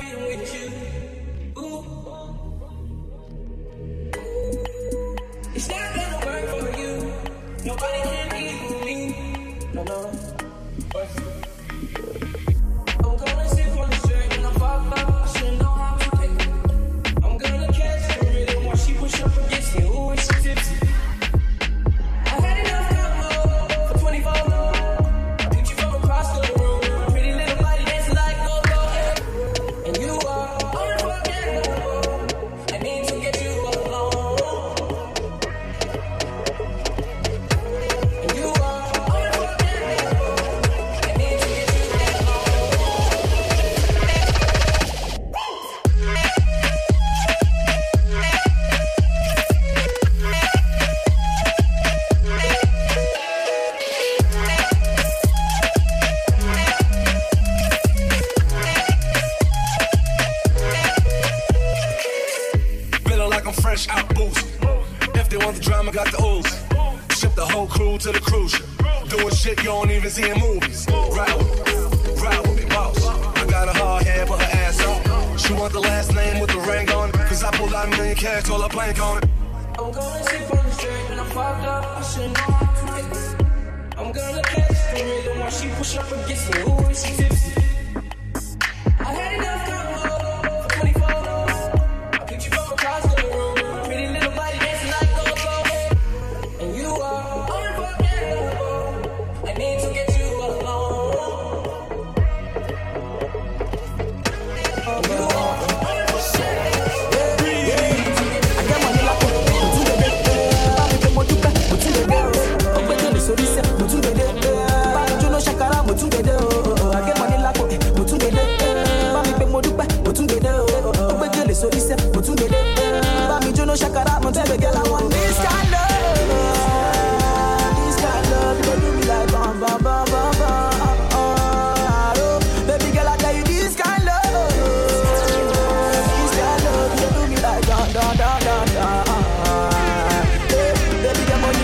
being with you. Ooh. It's not gonna work for you. Nobody can equal me. No. I'm gonna sit on the shirt and I fuck up. I should know how to pick it. I'm gonna catch the rhythm while she push up against me. Ooh, and she tipsy. I had enough combo for 24. I picked you from across the room. Pretty little body dancing like go-go. And you are unforgettable. I need to get you alone. And you are unforgettable. I need to get you Feeling like I'm fresh out boost. If they want the drama, got the ooze. Ship the whole crew to the cruise ship. Doing shit you don't even see in movies. Ride with me, boss. I got a hard head, but her ass on. She want the last name with the ring on it. Cause I pulled out $1 million cash, told her blank on it. I'm gonna sit on the strip and I'm fucked up. I should know how to pick it. I'm gonna catch the rhythm while she push up against me. Ooh, and she tipsy. I had enough combo for 24. I picked you from across the room. Pretty little body dancing like go-go. And you are unforgettable. I need to get you alone. And you are Shakara, I'm tell the girl I want this kind of love. This kind of love, you do me like bam, bam, bam, bam, bam. Oh, baby girl, I tell you this kind of love. This kind of love, you do me like da, da, da, da, da. Hey, baby, get money.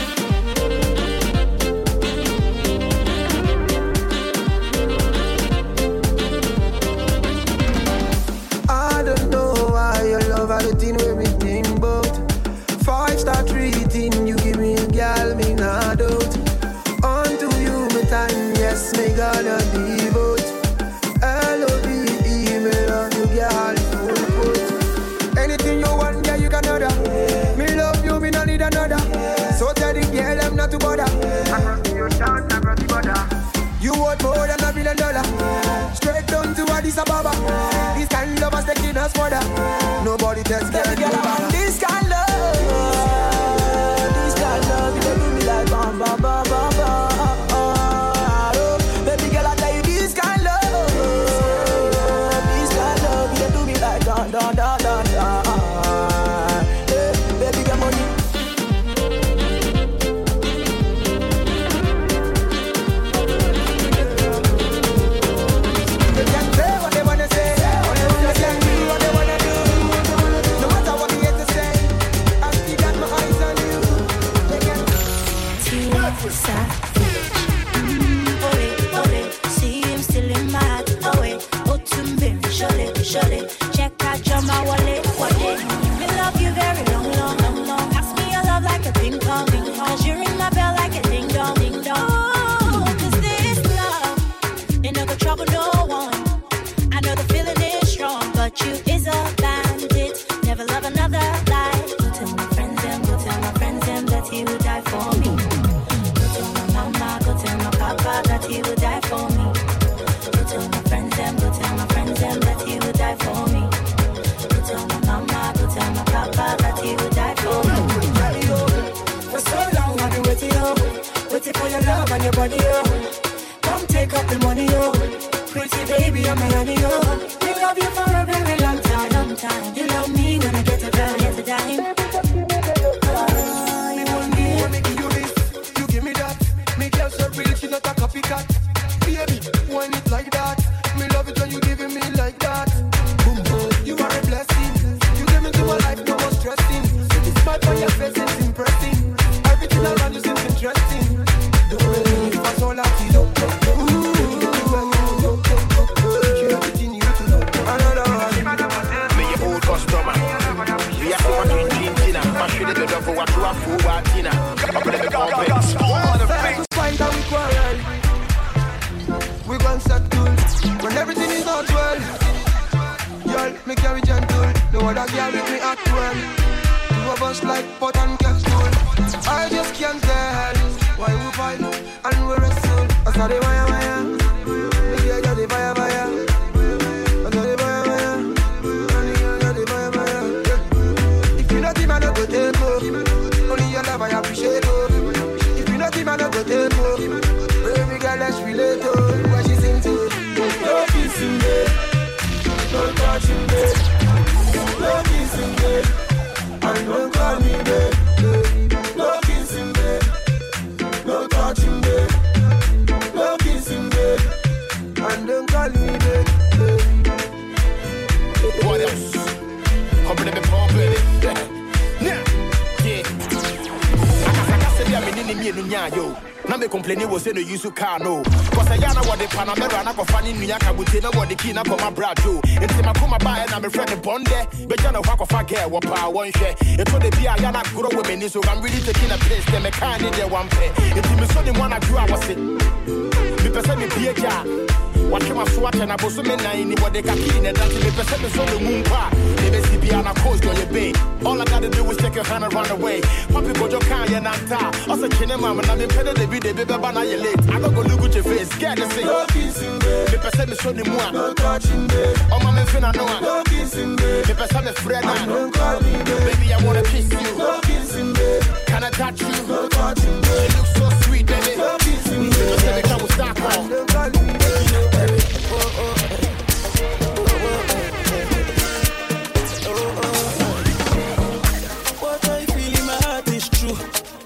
I don't know why your love had a thing with me. 5-star treating, you give me a girl, me not out. Unto you, my time, yes, me gonna devote. L-O-V-E, me love you, girl, full put. Anything you want, yeah, you can order. Me love you, me don't need another. So tell the girl, I'm not to bother. I brought you down, I brought you bother. You want more than $1 billion. Straight down to Addis Ababa. This kind of us taking us further. Nobody tells girl about this kind of love. This kind of love, you don't do me like bam, bam, bam, bam, bam. Oh, baby girl, I tell you this kind of love. This kind of love, you don't do me like da, da, da, da, da. Hey, baby, get money. Check out my wallet. Me love you very long. Ask me your love like a ping pong. Cause you ring my bell like a ding dong. Oh, cause this love ain't no trouble no one. I know the feeling is strong, but you is a bandit. Never love another life. Go tell my friends them that he would die for me. Go tell my mama, go tell my papa that he would die for me. Go tell my friends them that he would die for me. Go tell my mama, go tell my papa that he would die for me. For so long I've been waiting for your love and your body, come take up the money, pretty baby, I'm a honey, we love you for a very long time. You love me when I get a girl, get a dime. You want me, let me give you this, you give me that. Me girl so real, she not a copycat. Baby, want it like that. Me love it when you giving me like that. Boom, boom, you are a blessing. You give me to my life, no more stressing. The smile on your face is impressing. Everything around you seems interesting. The way you pass all out, you don't. man. Two of us like pot and capsule. I just can't tell why we fight and we wrestle. I saw the wire. Maybe I got the fire. I got the fire. I got the fire. If you not him, I don't go take off. Only your love I appreciate. If you not him, I don't go take off. Baby girl, let's relate. What she sing to? No kissing bed, no touching bed. No kissing bed, and don't call me babe. No kissing bed, no touching bed. No kissing bed, and don't call me babe. What else? Come let me pump it. Yeah. I said, I'm in yo. Now me complaining was in the use of car no. Cause I know what the Panamera and I go find in Yaka with no what the key up on my brad do. And see my come by and I'm a friend of Bonde. But you know what of I get what power one share. It would be a yana grow women, so I'm really taking a place. Them a kind in their one pay. It's me so the one I grew I was it. Me person me be a jar. Watch my swatch and I was so many what they can clean and that's me person is on the moon bar. They basically be on a coast on your bay. All I gotta do is take your hand and run away. Poppy go your car and I'm also chinning mama and I've been petted the video, baby, but now you're late. I don't go look at your face, scared to say. No kissing bed, the person is showing more. no touching bed. Oh, my man, I know. No kissing bed, the person is friend. don't call me babe. Baby, I wanna kiss you. No kissing bed, can I touch you? no touching bed. You look so sweet, baby. No kissing bed, just let me come with stock on. don't call me babe. What I feel in my heart is true.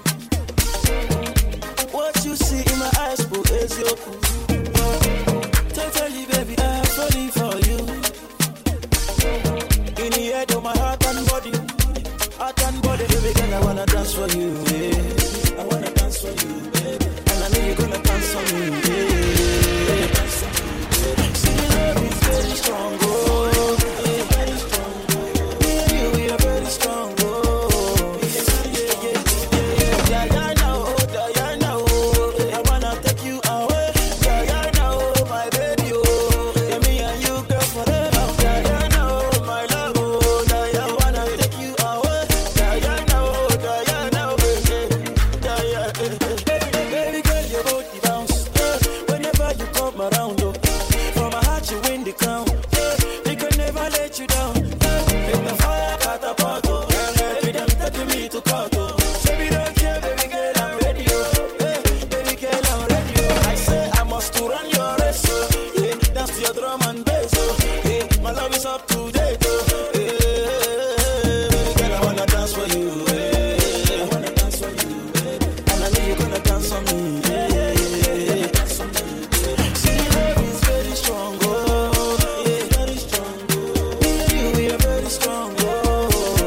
What you see in my eyes, boo, is your cool. Totally, baby, I'm falling for you. In the head of my heart and body, baby girl, I wanna dance for you, yeah. I wanna dance for you, baby. And I know you're gonna dance for me, yeah. See, the love is very strong, oh, yeah, very strong. Me and you, we are very strong, oh, yeah. Diana, oh, I wanna take you away. Diana, oh, my baby, oh, yeah, me and you, girl, forever. Diana, oh, my love, oh, Diana, I wanna take you away. Diana, baby, baby girl, your body bounce. Whenever you come around, oh, from my heart you win the crown. We can never let you down. Make the fire catapult, oh. Every them touching me to cut, oh. Baby, don't care, baby girl, I'm ready, oh. Baby girl, I'm ready, oh. I say I must to run your race, oh. Yeah, dance to your drum and bass, oh. Yeah, my love is up to date, oh. Yeah, baby girl, I wanna dance for you, I wanna dance for you, and I know you're gonna dance for me, See, the love is very strong, oh, yeah, very strong, oh. Me and you, we are very strong, oh,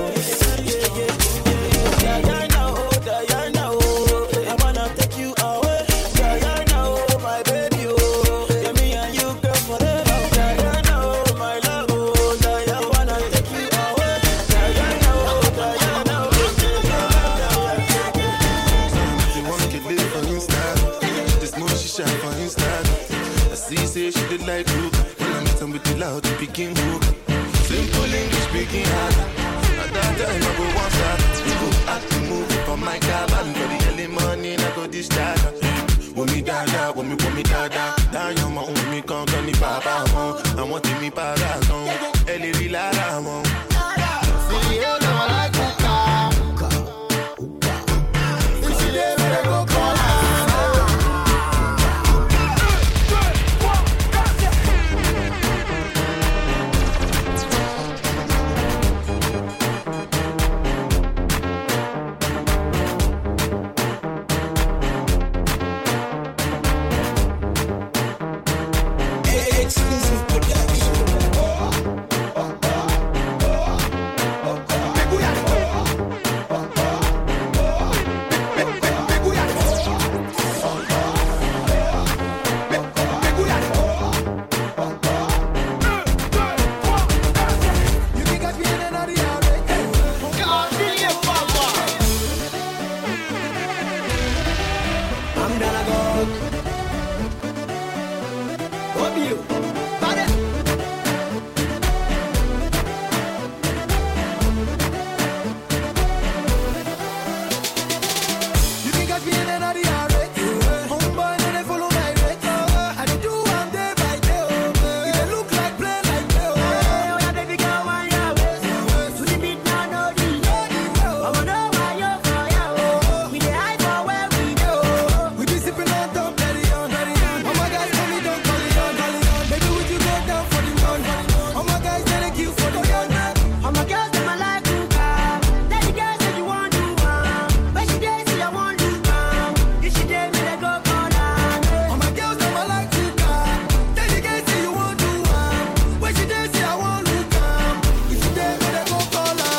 Diana, oh, I wanna take you away. Diana, oh, my baby, oh, yeah, me and you, girl, forever. Diana, oh, my love, oh, Diana, I wanna take you away. Diana, oh, She wanna get lit for Insta. She just know she shy for Insta. I see, say she did like you. When I meet them with the loud, they begin hook. Simple English speaking hard. At that time, I go one shot. We go act the movie for my cabin. For the early morning, I go this data. When me dada, when me dada. Down your mouth, when me come, turn the papa on. I want to me paragon. Ellie Rilara, man. See, you know I like hookah. This is the way I go call her. exclusive production. catch me in another rate. Homeboy, no, they follow my rate. I do one day by day. It dey look like play like play. Oh, yeah, baby girl, want your waist. To the beat, now, no delay. I'ma know why you're for you. We dey high for where we go. We be sipping on top, very on. All my guys call me, don't call it on. Baby, would you go down for the run? All my guys, they kill for the gun. All my girls, them I like to come. Let the girls say you want to come. When she dance, say I want to come. If she dance, me they go call her. All my girls, them I like to come. Let the girls say you want to come. When she dance, say I want to come. If she dance, me they go call her.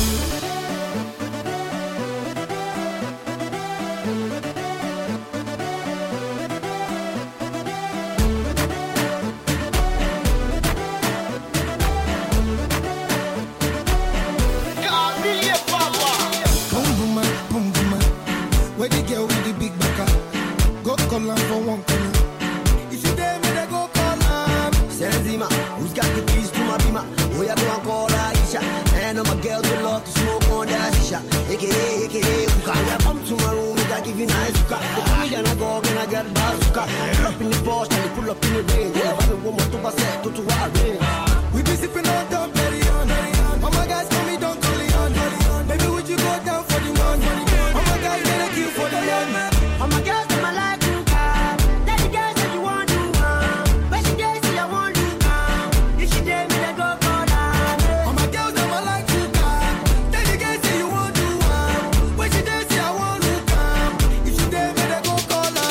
Boom, boom, where the girl with the big backer? Go call her for one corner. If you dare me, they go call her. Senzima, who's got the keys to my bima? We are going to call her Isha. And all my girls will love to smoke on that shisha. AKA, hookah. Yeah, come to my room, I give you nice hookah. They call me and I go and I get bazooka. Pull up in the Porsche and they pull up in the rain. Yeah, if I want more to pass it, to our rain. We be sipping on top, very on. All my guys call me, don't call it on. Baby, would you go down for the one? All my guys, they kill for the young man. All my girls, them I like to come. Let the girls say you want to come. When she dance, say I want to come. If she dance, me they go call her. All my girls, them I like to come. Let the girls say you want to come. When she dance, say I want to come. If she dance, me they go call her.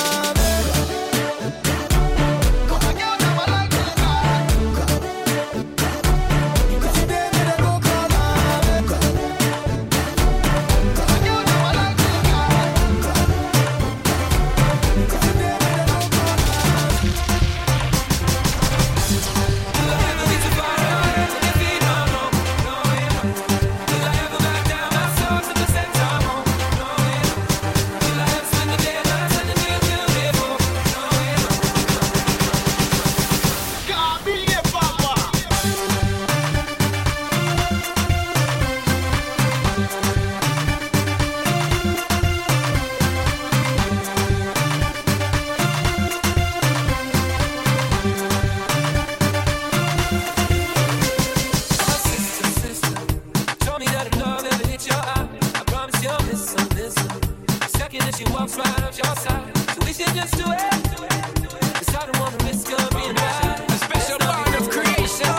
All my girls, them I like to come. If she dance, me they go call her. Told me that if love ever hit your eye, I promise you'll listen. The second that she walks right up your side, so we should just do it. 'Cause I don't wanna risk her being right. The special bond of creation.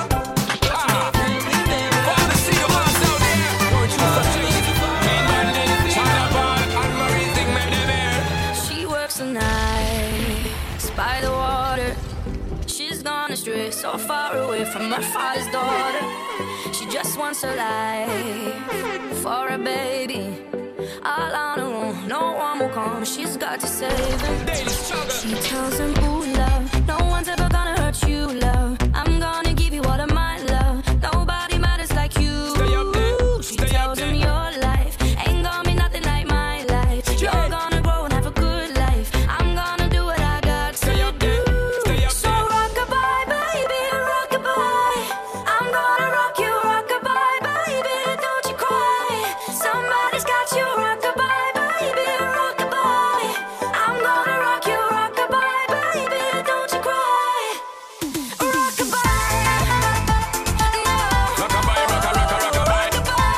Wanna see the ones out there. Won't you succeed? Me, Mandy, China Ball, and Marie Thing, make them here. She works the night by the water. She's gone astray, so far away from her father's daughter. She just wants her life for a baby. All on her own, no one will come. She's got to save him. She tells him, ooh, love, no one's ever gonna hurt you, love. I'm gonna give you all of my love. Nobody matters like you. She tells him your life ain't gonna be nothing like my life. You're gonna grow and have a good life. I'm gonna do what I got to do. So rock-a-bye, baby, rock-a-bye. I'm gonna rock you, rock-a-bye, baby, don't you cry. Somebody's got you, rock-a-bye, baby, rock-a-bye. I'm gonna rock you, rock-a-bye, baby, don't you cry. Rock-a-bye, no. Rock-a-bye, rock-a-rock-a-rock-a-bye.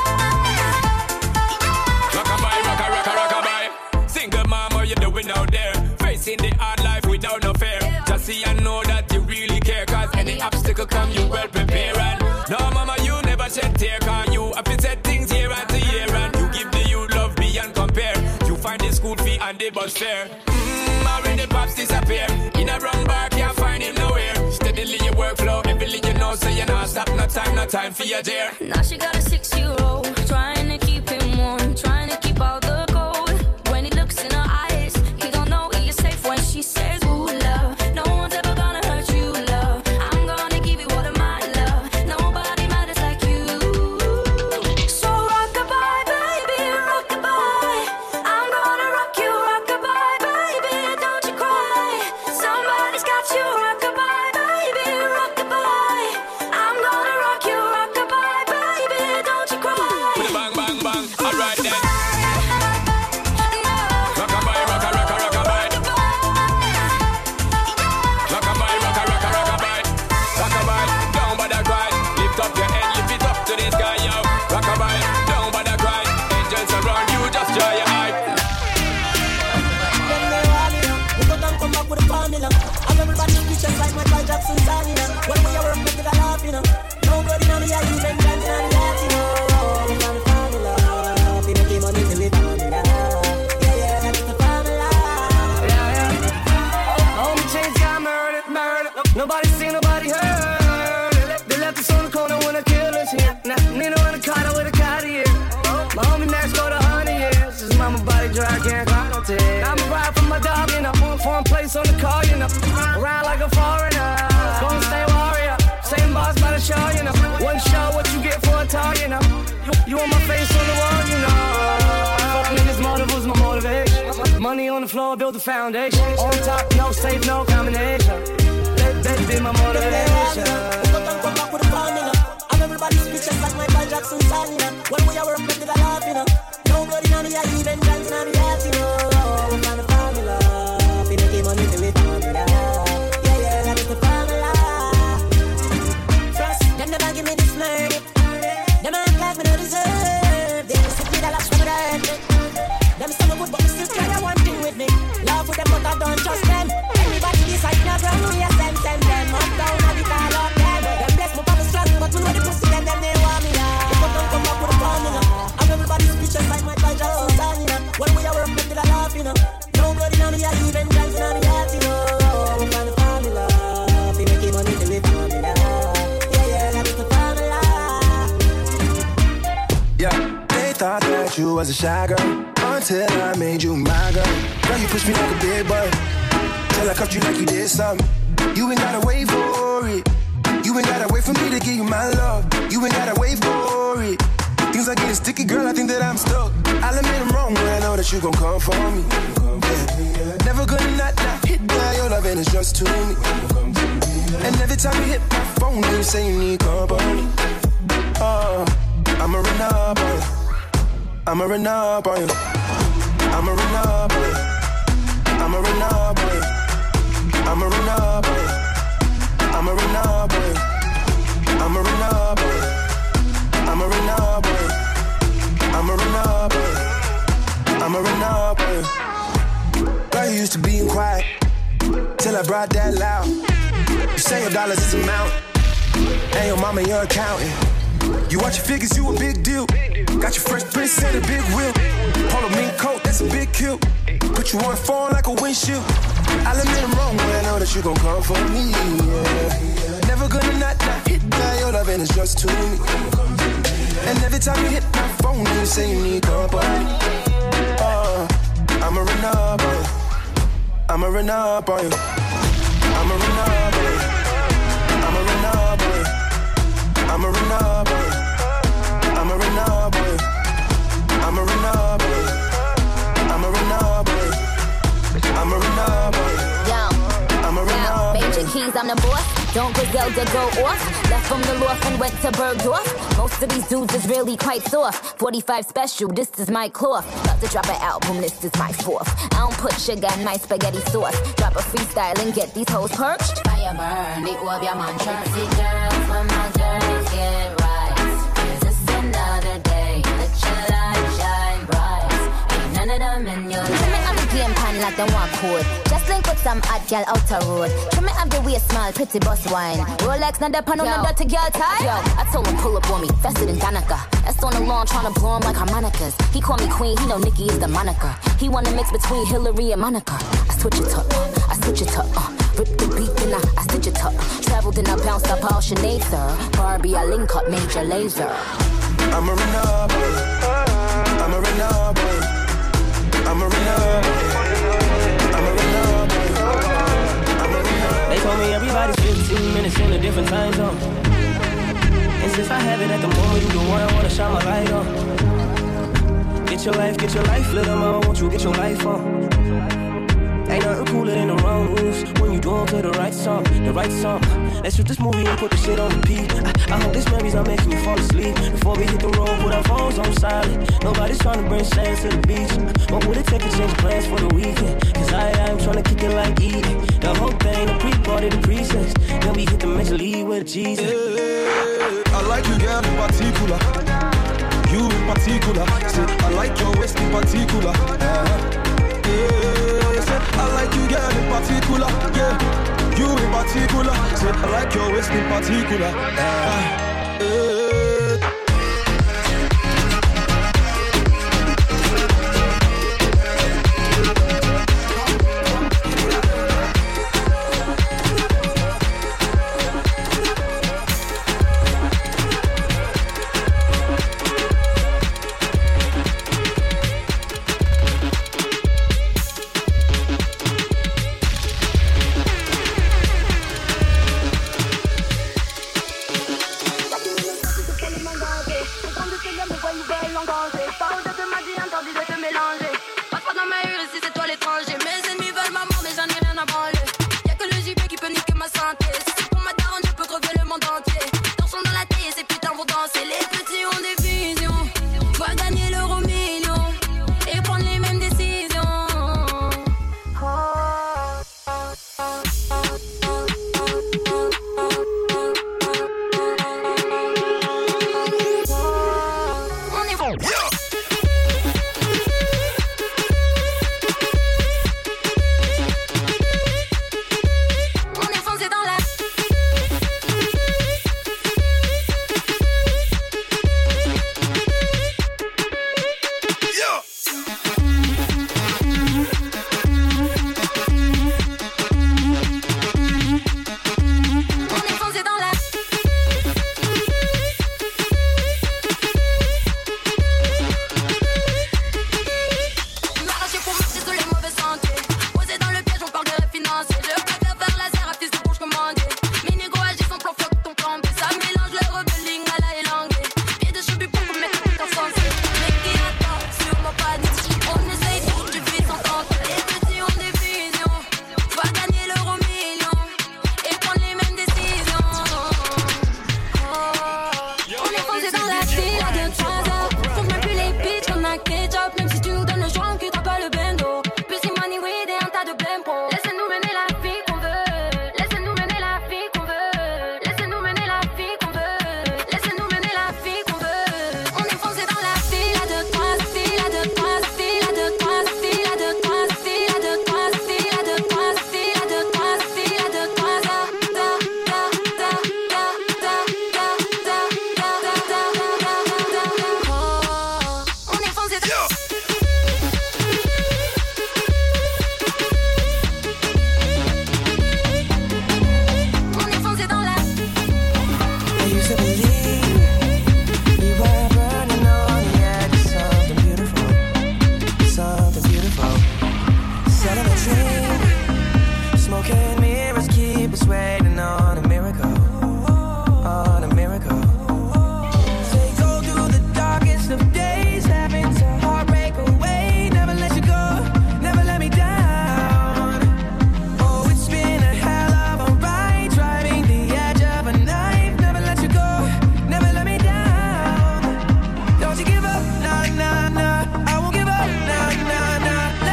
Rock-a-bye, rock-a-rock-a-rock-a-bye. Single mom, how you doing out there? Facing the hard life without no fear. Just see and know that you really care. 'Cause any obstacle come, you well prepare. And no, mama, you never shed tear. 'Cause you have to set things year after year. And you give the youth love beyond compare. You find the school fee and the bus fare. Already pops disappear. In a wrong bar, can't find him nowhere. Steadily your workflow, everything you know, so you not stop. No time for your dear. Now she got a 6-year-old, trying to keep him warm, trying to keep out the cold. When he looks in her eyes, he don't know he is safe when she says, ooh, love, no one's ever gonna hurt you, love. I'm gonna give you all of my love. Nobody matters like you. So rock-a-bye, baby, rock-a-bye. I'm gonna rock you, rock-a-bye, baby, don't you cry. Somebody's got you, rock-a-bye, baby, rock-a-bye. I'm gonna rock you, rock-a-bye, baby, don't you cry. Bang, bang, bang. Alright then. formula. And everybody speeches like Michael Jackson song, you know. When we are working with the laugh, you know. Nobody know me, I even dancing on the dance, you know. We found the formula. We making money till we formula. Yeah, that's the formula. Yeah. All the chains got murdered. Nobody seen, nobody heard. They left us on the corner when the killers here. Now, Nino on the car with a Cartier. My homie Max go to 100 years. His mama body dry, can't cry no tears. I'm a ride for my dog, you know. Foreign place on the car, you know. Around like a foreigner. Gonna stay warrior. Same boss by the show, you know. One show, what you get for a tour, you know. You want my face on the wall, you know. Fuck niggas, motive was my motivation. Money on the floor, build the foundation. On top, no safe, no combination. That be my motivation. Come back with a formula. And everybody's speeches like Michael Jackson song, you know. When we are working with the laugh, you know. Nobody know me, I even dancing on the dance, you know. We found the formula. We making money till we formula. Yeah, that is the formula. Trust, them never give me this money. Them act like me no deserve. They sit me the last one that hurt me. Them some good, but me still carry one thing with me. Love with them, but I don't trust them. Everybody decide in a ground, we a send them. Up down, I be all up them. Them bless me for me strong, but we know the pussy, them they want me now. They come back with a formula. And everybody's speeches like Michael Jackson song, you know. When we are working with the laugh, you know. Nobody know me, I even dancing on the dance, you know. We found the formula. We making money till we formula. Yeah, that is the formula. Yeah, they thought that you was a shy girl until I made you my girl. Girl, you pushed me like a big boy till I cuffed you like you did something. You ain't gotta wait for it. You ain't gotta wait for me to give you my love. You ain't gotta wait for it. Things are getting sticky, girl, I think that I'm stuck. I'll admit I'm wrong, but I know that you gon' come for me. Yeah. Never gonna not hit by your love, and it's just to me. And every time you hit my phone, you say you need company. Oh, I'ma run up on you. I'ma run up on you. I'ma run up on you. I'ma run up on you. I'ma run up on you. I'ma run up on you. I'ma run up on you. I'ma run up on you. I'ma run up on you. I'ma run up on you. Girl, you used to being quiet till I brought that loud. You say your dollars is amount, and your mama your accountant. You watch your figures, you a big deal. Got your fresh prince and a big wheel. Polo mink coat, that's a big kill. Put you on phone like a windshield. I'll admit I'm wrong, but I know that you gon' come for me. Yeah. Never gonna not hit by your love, and it's just to me. And every time you hit my phone, you say you need company. I'ma run up on you. I'ma run up on you. I'ma run up on you. I'ma run up on you. I'ma run up on you. I'ma run up on you. I'ma run up on you. I'ma run up on you. I'ma run up on you. I'ma run up on you. Major Keys, I'm the boss. Don't Griselda go off. Left from the loft and went to Bergdorf. Most of these dudes is really quite soft. 45 special, this is my cloth. About to drop an album, this is my fourth. I don't put sugar in my spaghetti sauce. Drop a freestyle and get these hoes perched. Fire burn, the orb your mantra. See girls, when my girls get right. Cause it's another day. Let your light shine bright. Ain't none of them in your life. Trim it on the game pan like them one code. Just link with some hot girl outer road. Trim it up the waist smile, pretty boss wine. Rolex, not the pan on the dirty girl tie. Yo, I told him pull up on me, faster than Danica. That's on the lawn tryna blow him like harmonicas. He call me queen, he know Nikki is the moniker. He wanna mix between Hillary and Monica. I switch it up, I switch it up. Rip the beat then I stitch it up. Traveled and I bounced up all Sinead, sir. Barbie, I link up Major Lazer. I'ma run up on you. I'ma run up on you. I'ma run up on you. I'ma run up on you. I'ma run up. They told me everybody's 15 minutes in a different time zone. And since I have it at the moment, you the one I wanna shine my light on. Get your life, little mama, won't you get your life on? Ain't nothing cooler than the wrong moves when you do them to the right song, the right song. Let's shoot this movie and put the shit on repeat. I hope this memory's not making you fall asleep. Before we hit the road, put our phones on silent. Nobody's trying to bring sand to the beach. What would it take to change plans for the weekend? Cause I'm trying to kick it like E. The whole thing, the pre-party, the pre-sex. Then we hit the Major League with a Jesus. I like you, girl, in particular. You in particular. Say, I like your waist in particular. I like you, girl, in particular. Yeah. particular. Say I like your waist in particular.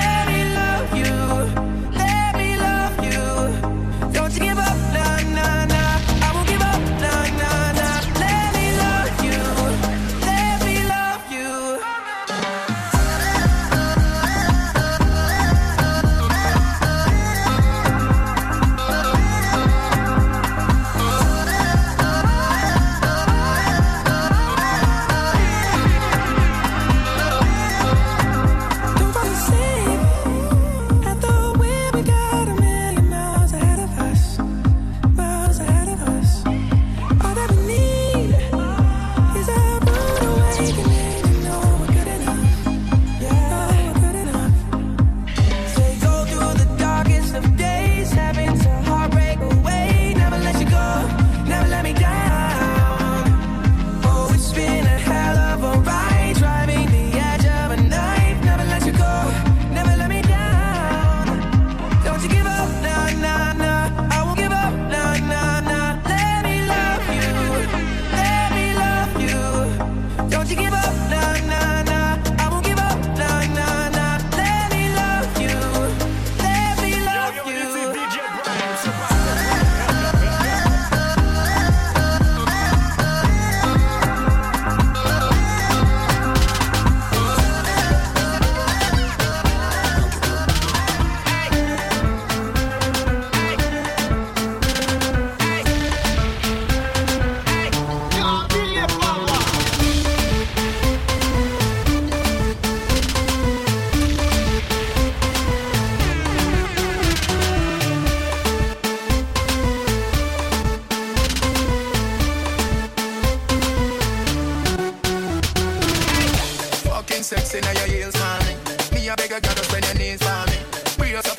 Nah, nah.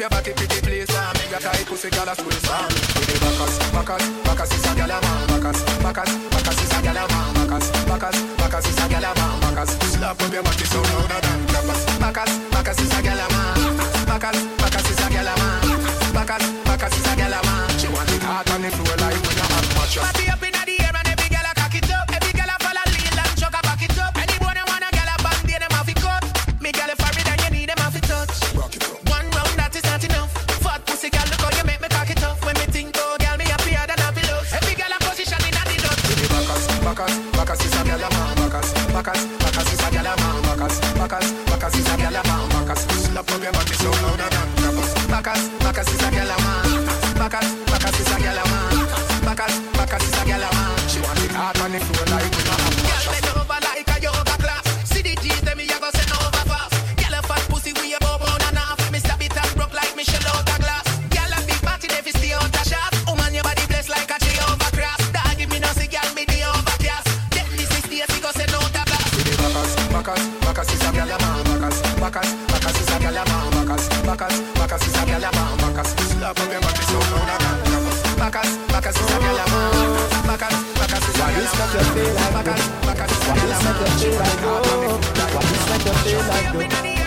your body pretty place. Make a tight pussy girl a twist. With the Bacchus is a girl a man. Bacchus is a girl a man. Bacchus is a girl a man. Bacchus, slap up your body so louder than clappers. Bacchus is a girl a man. Bacchus is a girl a man. Bacchus is a girl a man. She want it hard on the floor like when you have mattress. Party up inna the air and every girl a cock it up. Every girl a follow lead and chuck a back it up. Anyone who want a girl a band, they them have to cut. Me girl a forehead and you need them have to touch. One round that is not enough. Fat pussy girl, look how you make me cock it up. When me think oh girl, me happier than happy love. Every girl a position inna the dot. Bacchus is a girl a man. Bacchus is a girl a man. Bacchus is a girl a man. Bacchus, slap up your body so louder than clappers. Bacchus is a girl a man. Bacchus is a girl a man. Bacchus is a girl a man. She want it hard on the floor like we not have mattress. Girl bend over like a yoga class. See the G's them me a go send over fast. Girl a fat pussy we a bow pound and half. Me stab it and broke like Michelle out a glass. Girl a big party they fi stay out a shop. Woman your body blessed like a tree over grass. Dog give me no see girl me the overcast. Then this is the we go send out a blast. See the Bacchus is a girl a man. Bacchus is a girl a man. Bacchus is a girl a man. Bacchus, slap up your body so louder than clappers. Bacchus is a girl a man. Bacchus is a girl a man. Bacchus is a girl a man. She want it hard on the floor like we not have mattress.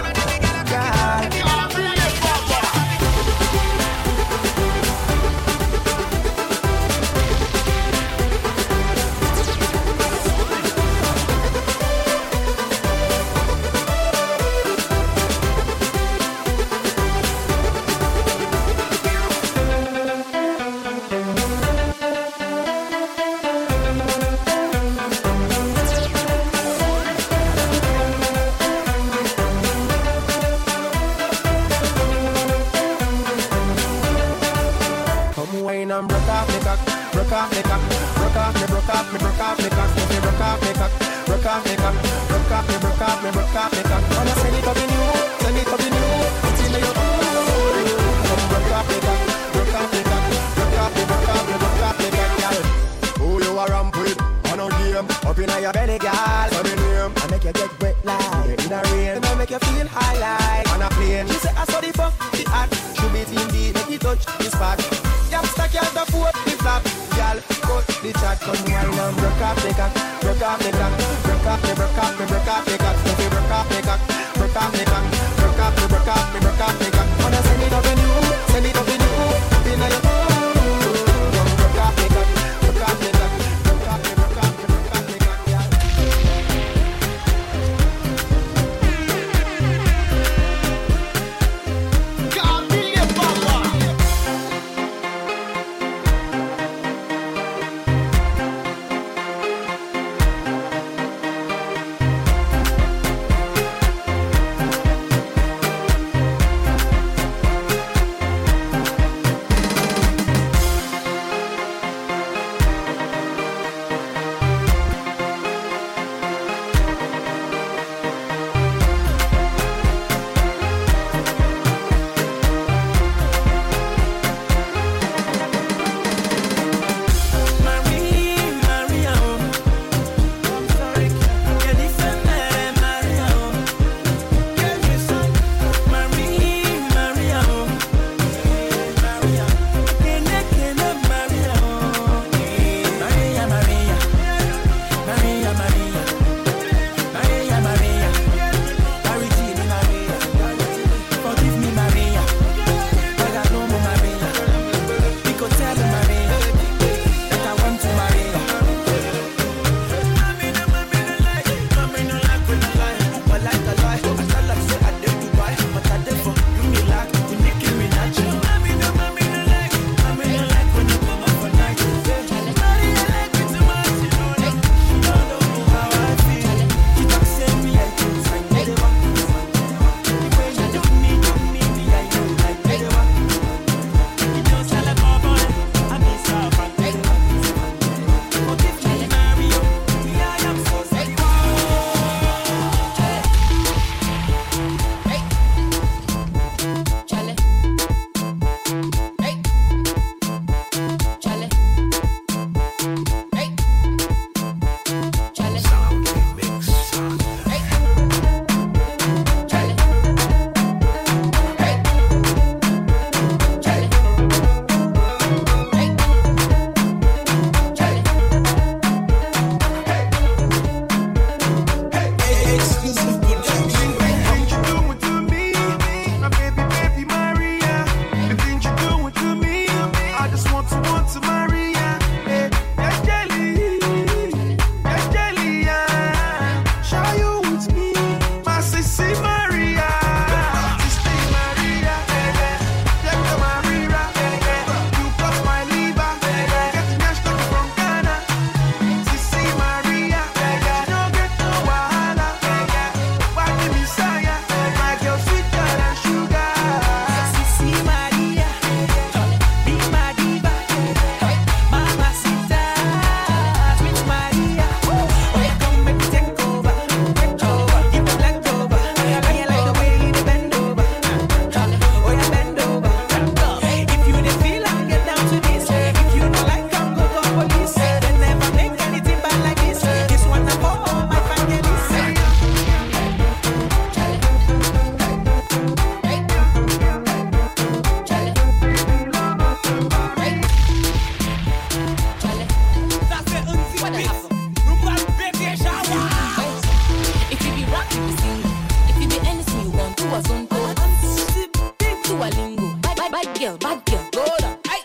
bad girl, go down. Aye.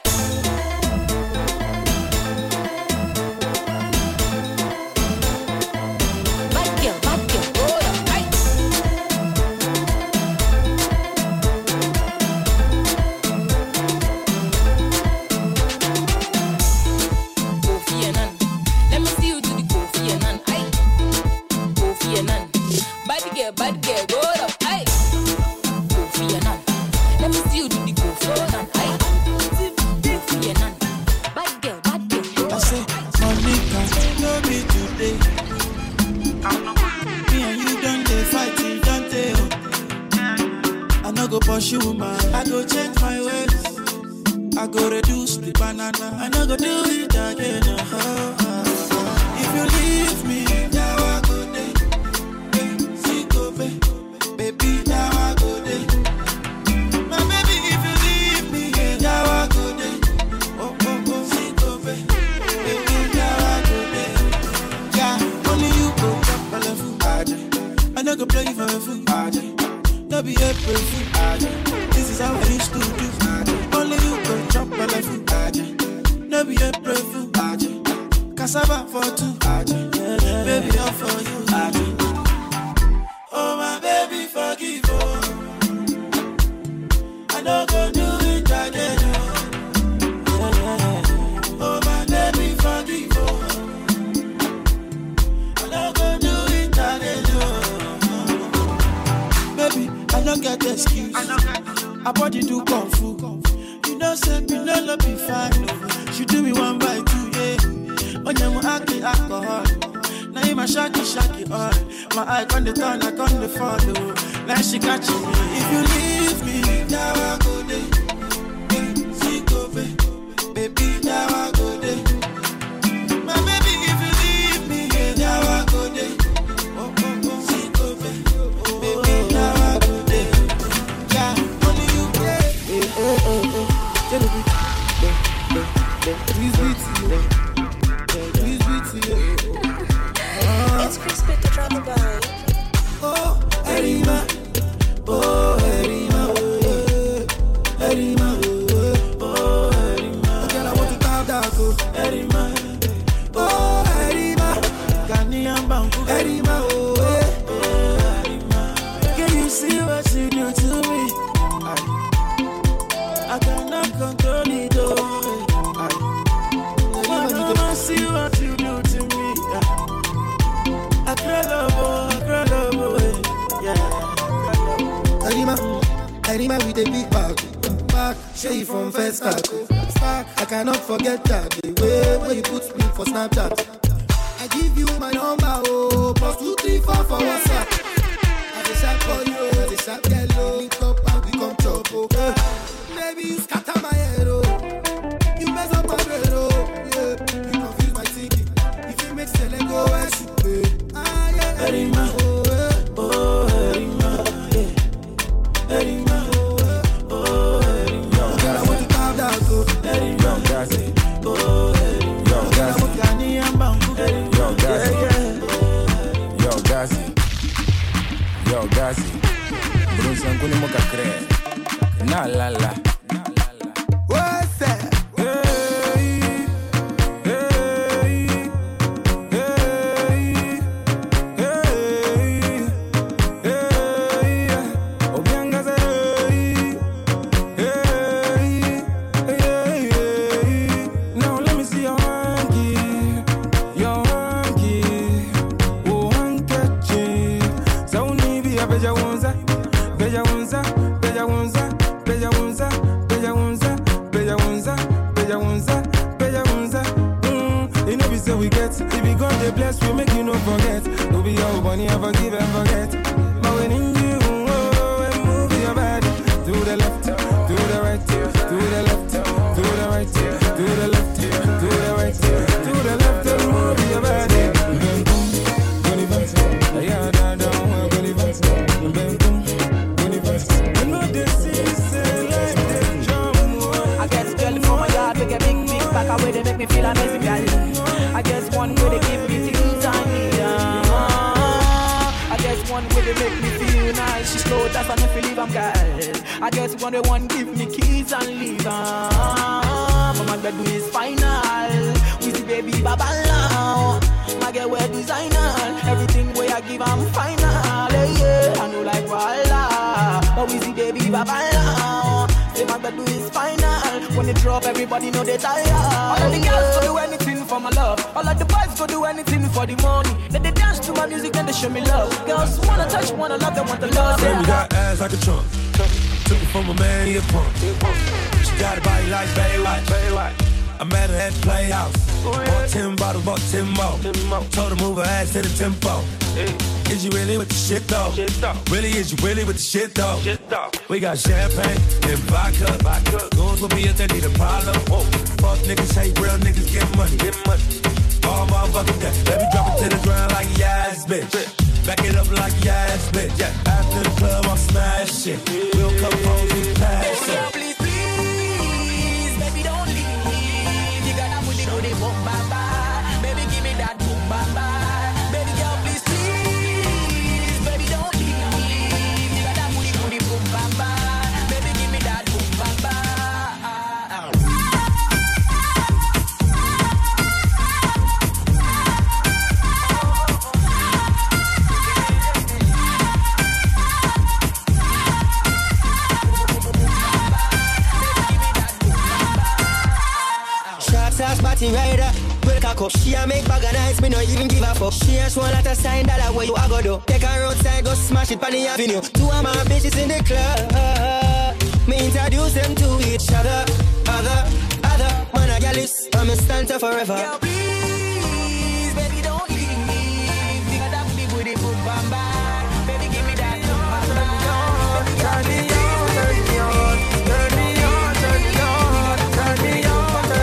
Bad girl, go down. Aye. Kofi Annan, let me see you do the Kofi Annan. Aye. Kofi Annan, bad girl, go down. Aye. Kofi Annan, let me see you do the Kofi Annan. Aye. Kofi Annan, bad girl, I say, Monica, know me today. Me and you done dey fight, don't they? I no go pursue man, I go change my ways. I go reduce the banana, I no go do it again. If you leave me, now I go there. See go baby, now I go there. My baby, if you leave me, now I go there. Oh, see go baby, now I go there. Yeah, only you go drop my level. I no go play for a fool. No be April fool. This is how I used to do. Only you go drop my level. No be April fool. Cassava for two. Baby, all for you. Oh my baby, forgive. I no go do it again. Oh my baby, forgive. I no go do it again. Baby, I no get excuse. I body do kung fu. You know, say me no be fine. She do me 1 by 2, yeah. On your alcohol. Now you my shaky all. My eye on the turn, I on the follow. Now she catch me. If you leave me, now I go there. See go baby, now I go there. My baby, if you leave me, now I go there. See go baby, now I go there. Yeah, only you there. Please beat you. It's Crispy to drop by. Oh, Erima. Oh, Erima. Erima. Oh, Erima. Okay, I want to calm down, go. Erima. Oh, Erima. Ghanaian Banku. Erima. Oh, Erima. Can you see what you do to me? I cannot control it, oh. I wanna see what you do to me. I cry love, yeah. Erima with a big bag. Share you from first start. I cannot forget that the way when you put me for Snapchat. I give you my number, oh, +234 for WhatsApp. I just sharp for you, I just sharp yellow. Link up and become trouble. Maybe you scatter my head, oh. You mess up my brain, oh. Yeah, you confuse my thinking. If you make Sele go, I should pay. Ah, yeah, Erima, oh, Erima, yeah. Erima, oh, Erima. Girl, I want to calm down, go. Erima, oh, Erima. Girl, I want Ghanaian Banku. Yo, Gazi. Bruce Ankuni Mokakre. Na la la. What's that? Bless we make you no forget. No be your bunny, ever give and forget. But when in you, oh, and move your body to the left, to the right, to the left, to the right, to the left, to the right, to the left, and move your body. I get girl from my yard, we get big back away, they make me feel amazing, girl. I just one way they give me things I need. I just one way they make me feel nice. She slow down. that's why I leave, I'm girl. I guess one day one give me keys and leave. But my bed is final. We see baby baba now. My girl wear designer. Everything where I give, I'm final. Yeah, I know like voila. But we see baby baba now. Say my bed is final. When they drop, everybody know they tired. All of the girls go do anything for my love. All of the boys go do anything for the money. Then they dance to my music, then they show me love. Girls wanna touch, wanna love, they want the love. Baby got ass like a trunk. Took it from a man, he a punk. She got a body like Baywatch. I met her at the Playhouse. Bought 10 bottles, bought 10 more. Told her move her ass to the tempo. Is you really with the shit though? Really, is you really with the shit though? We got champagne and vodka. Goons will be if they need a problem. Fuck niggas, hate real niggas, get money. All motherfucking day. Let me drop it to the ground like yes, bitch. Back it up like yes, bitch. After the club, I'll smash it. We'll come home and pass it. Please, please, baby, don't leave. You gotta put it on the boom, bye. Baby, give me that boom, bye. Baby girl, please, please, baby, don't leave. You gotta put it on the boom, bye. Baby, give me that boom, bye. Body rider, well cock up. She a make bag of nights, me no even give a fuck. She a show a lot of sign that where you a go do. Take her outside, go smash it on the avenue. Two of my bitches in the club. Me introduce them to each other. Other, man a gal is, I'm a stanza forever. Girl, please, baby, don't leave. You gotta put it with it, boom, bam, bam. Baby, give me that, boom, bam, bam. Baby, turn me on, turn me on, turn me on, turn me on, turn me on.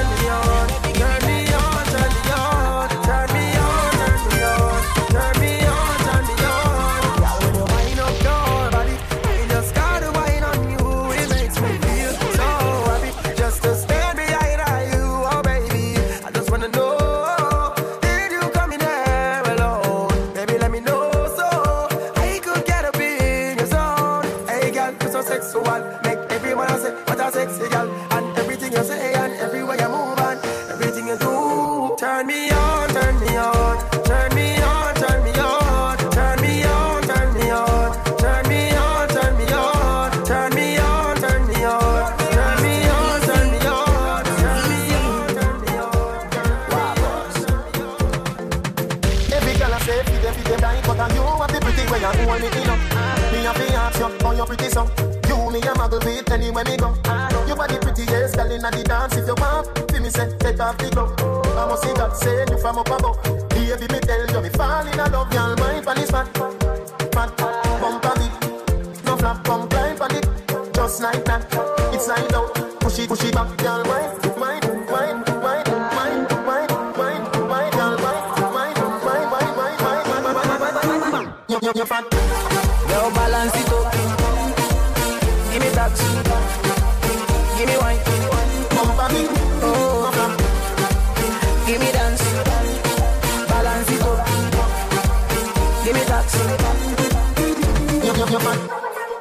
Anywhere me go, your body pretty, yes, girl inna the dance. If you want, feel me say, take off the glove. I must see God say you from up above. Baby, me tell you, me fall in love, girl. Mind for this fat, bump a bit, no flap, come climb for it, just like that. It's like out, push it back, girl. Mind, girl, mind. You're fat. Yo, balance it up. Give me that. Give me wine. Bump a bit. Oh. Give me dance. Balance it up. Give me that. You're fat.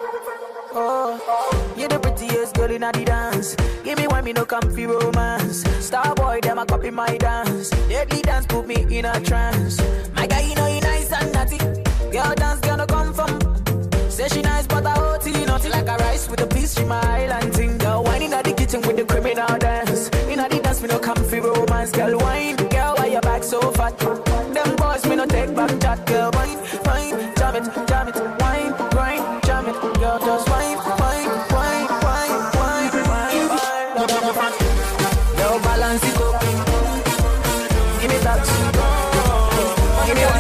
Oh, you're the prettiest girl in the dance. Give me wine, me no comfy romance. Star boy, them a copy my dance. Lately dance put me in a trance. My guy, you know you nice and naughty. Girl dance gonna come from. Say she nice, but I hot till naughty like a rice with a piece. She my island thing. Girl, wine in the kitchen with the criminal dance. In the dance, me no comfy romance. Girl, wine, girl, why your back so fat? Them boys, me no take back chat. Girl, wine, jam it, wine, grind, jam it. Girl, just wine. Girl, balance it up. Give me that. Give me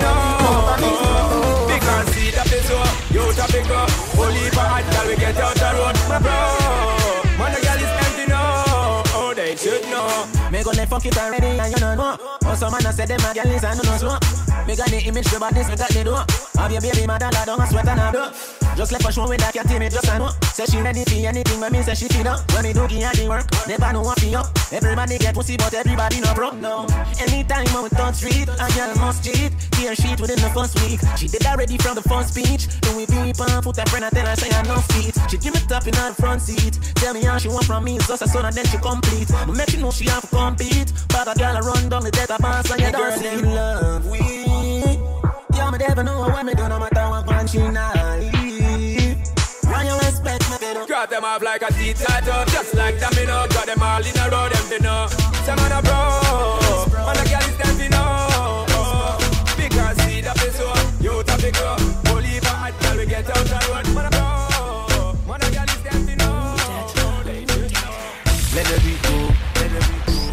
wine. Because see the place you to pick up. Only for hot girl we get out the road, bro. Man, the girl is empty now. Oh, they should know. Me go let fuck it already and you know. Also man I said them a girl is and no slow. Me got the image, the badness, me got the door. Have your baby mother, I don't sweat and I do. Just left her show with that cat, me just I know. Say she ready for anything, when me say she feel up. When me do get the work, never know what feel up. Everybody get pussy, but everybody no broke, no. Anytime I would touch street, a girl must cheat. Tear sheet within the first week. She did already from the first speech. Do we beep and put her friend and tell her say I no feet. She give it up in her front seat. Tell me how she want from me, it's just a son and then she complete. But make you know she have to compete. But a girl run down the dead boss and you don't see love. We, yeah, me never know what me do, no matter what one she not leave. Why you respect me, baby? Cut them off like a teeth cut up, just like domino. Got them all in a row, them to know. Some man a bro, and the girl is them to know. Because see the face up, you top it up. Only for hot girl we get out the road. Man a bro, man a girl is them to know. Let the beat go, let the beat go.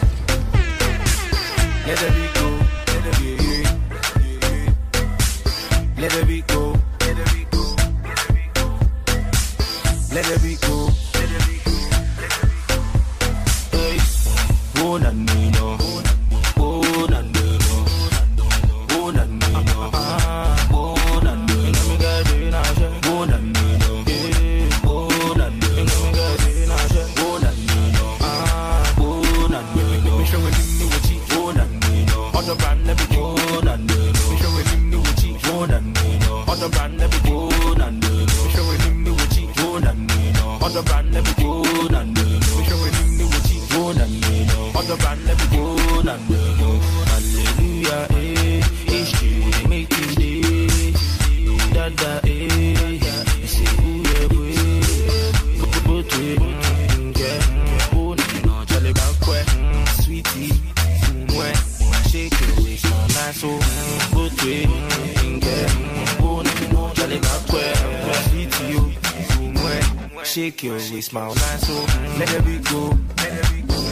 Let the beat go, let the beat go. Let the beat go, let the beat go. Let the beat go, let the beat go. Hey, oh na no, oh na no, oh na no, oh na no. Me got it na she, oh na no, oh na no. Me got it na she, oh na no, oh na no. Me show him the cheek, oh na no. Other brand let me go, oh na no. Me show him the cheek, oh na no. Other brand let me go, oh na no. Me show him the cheek, oh na no. Other brand let me go, oh na no. Me show him the cheek, oh na no. Other brand let me go, oh na no. Hallelujah, it's true, they make this day. Dada, you say who you with? Put it, yeah. Oh no, Charlie Bankwe, sweetie, shake your waist, nice, so put it, yeah. Oh no, Charlie Bankwe, sweetie, you, shake your waist, smile nice, so let it be go, let it be go,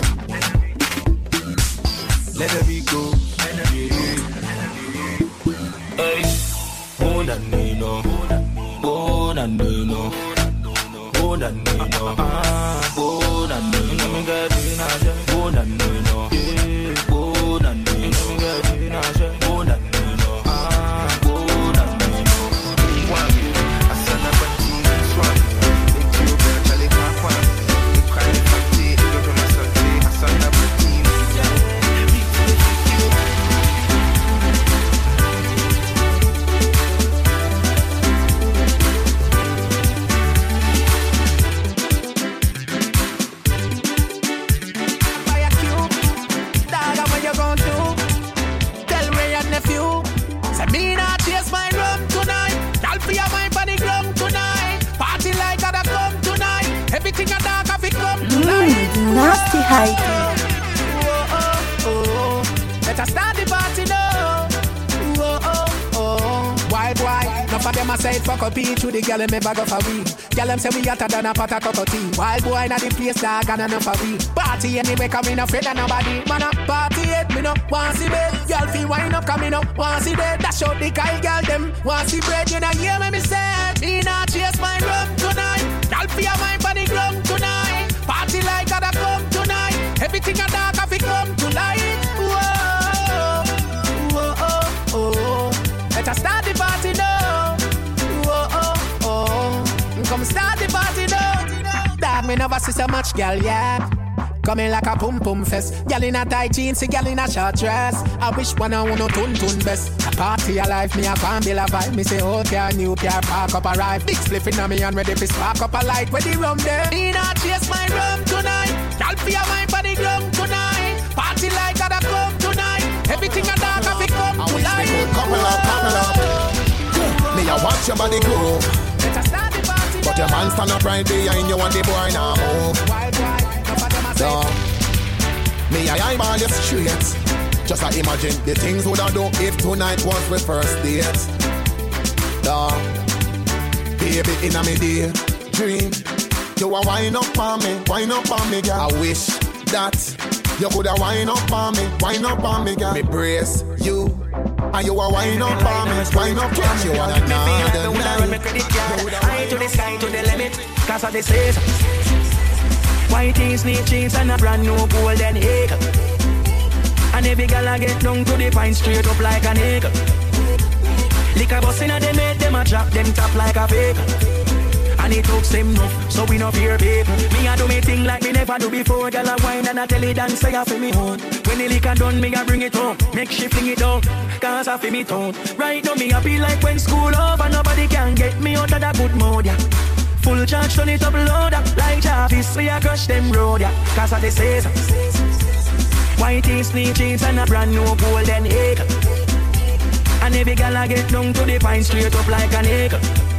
let it be go, let it be go. Hey, oh na no, oh na no, oh na no, oh na no. Me got it na she, oh na no, oh na no. Me got it na she, oh na no, oh na no. One, I said I'm going to this one. Thank you, girl, Charlie Park. You crying for tea, you go to my Sunday. I said I'm going to nasty Heidi. Let's start the party now. Wild boy, enough of them a say it fuck up each with the girl and me bag up a weed. Girl them say we hotter than a pot of cocoa tea. Wild boy na the place dog and enough of weed. Party anyway, come in afraid of nobody. Man a party it, me no want see bed. Girl feel wine up, come in up, want see bed. Dash out the Kyle girl them, want see bread. You know hear me say, me not chase my rum tonight. Girl feel my body ground tonight. Party like gotta come tonight. Everything a dark have to come to light. Whoa, whoa, oh, oh. Let us start the party now. Whoa, oh, oh. Come start the party now. Dog, me never see so much girl, yeah. Coming like a pum pum fest. Girl in a tight jeans, girl in a short dress. I wish one I wanna tune best. A party alive, me a can't be a vibe. Me say old car, new car, park up arrive. Big spliff in me and ready to spark up a light. Where the rum there? Me not chase my rum tonight. Girl feel my body ground tonight. Party like gotta come tonight. Everything I dark have to come to light. Couple up. Me a watch your body grow. Let's start the party. But your man stand up right behind you and the boy now move. So, me I eyeball you straight. Just I imagine the things would I do if tonight was the first date. Baby in a me day dream. You a wine up on me, girl. I wish that you coulda wine up on me, girl. Me brace you, and you a wine up on me, You wanna know the night. High to the sky, to the limit. Cause what they say. White jeans, neat jeans, and a brand new golden egg. And every gal I get down to the pine straight up like an eagle. Liquor bus inna them head, them a drop them top like a fake. And it looks them enough, so we no fear people. Me a do me thing like me never do before. Girl a wine and a tell it dance, say I feel me own. When the liquor done, me a bring it home. Make she fling it down, cause I feel me tone. Right now me happy like when school over. Nobody can get me out of that good mood, yeah. Full charge, turn it up louder. Like Jarvis, we a crush them road, yeah. Cause I they say so. White tees, sneak jeans and a brand new golden eagle. And every gal I get down to the pine straight up like an eagle.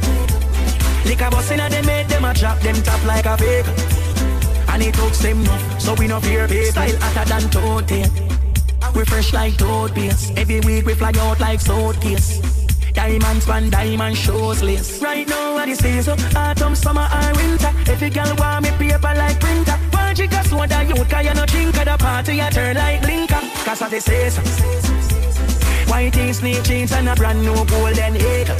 Liquor bus inna them head, them a drop them top like a vehicle. And it looks them enough, so we no fear people. Style hotter than toad tape. We fresh like toad paste. Every week we fly out like suitcase. Diamonds on diamond shows lace. Right now what it says so autumn, summer or winter. Every girl want me paper like printer. One drink a soda youth, cause you no drink at the party, you turn like blinker. Cause what they say so. White tees, sneak jeans and a brand new golden eagle.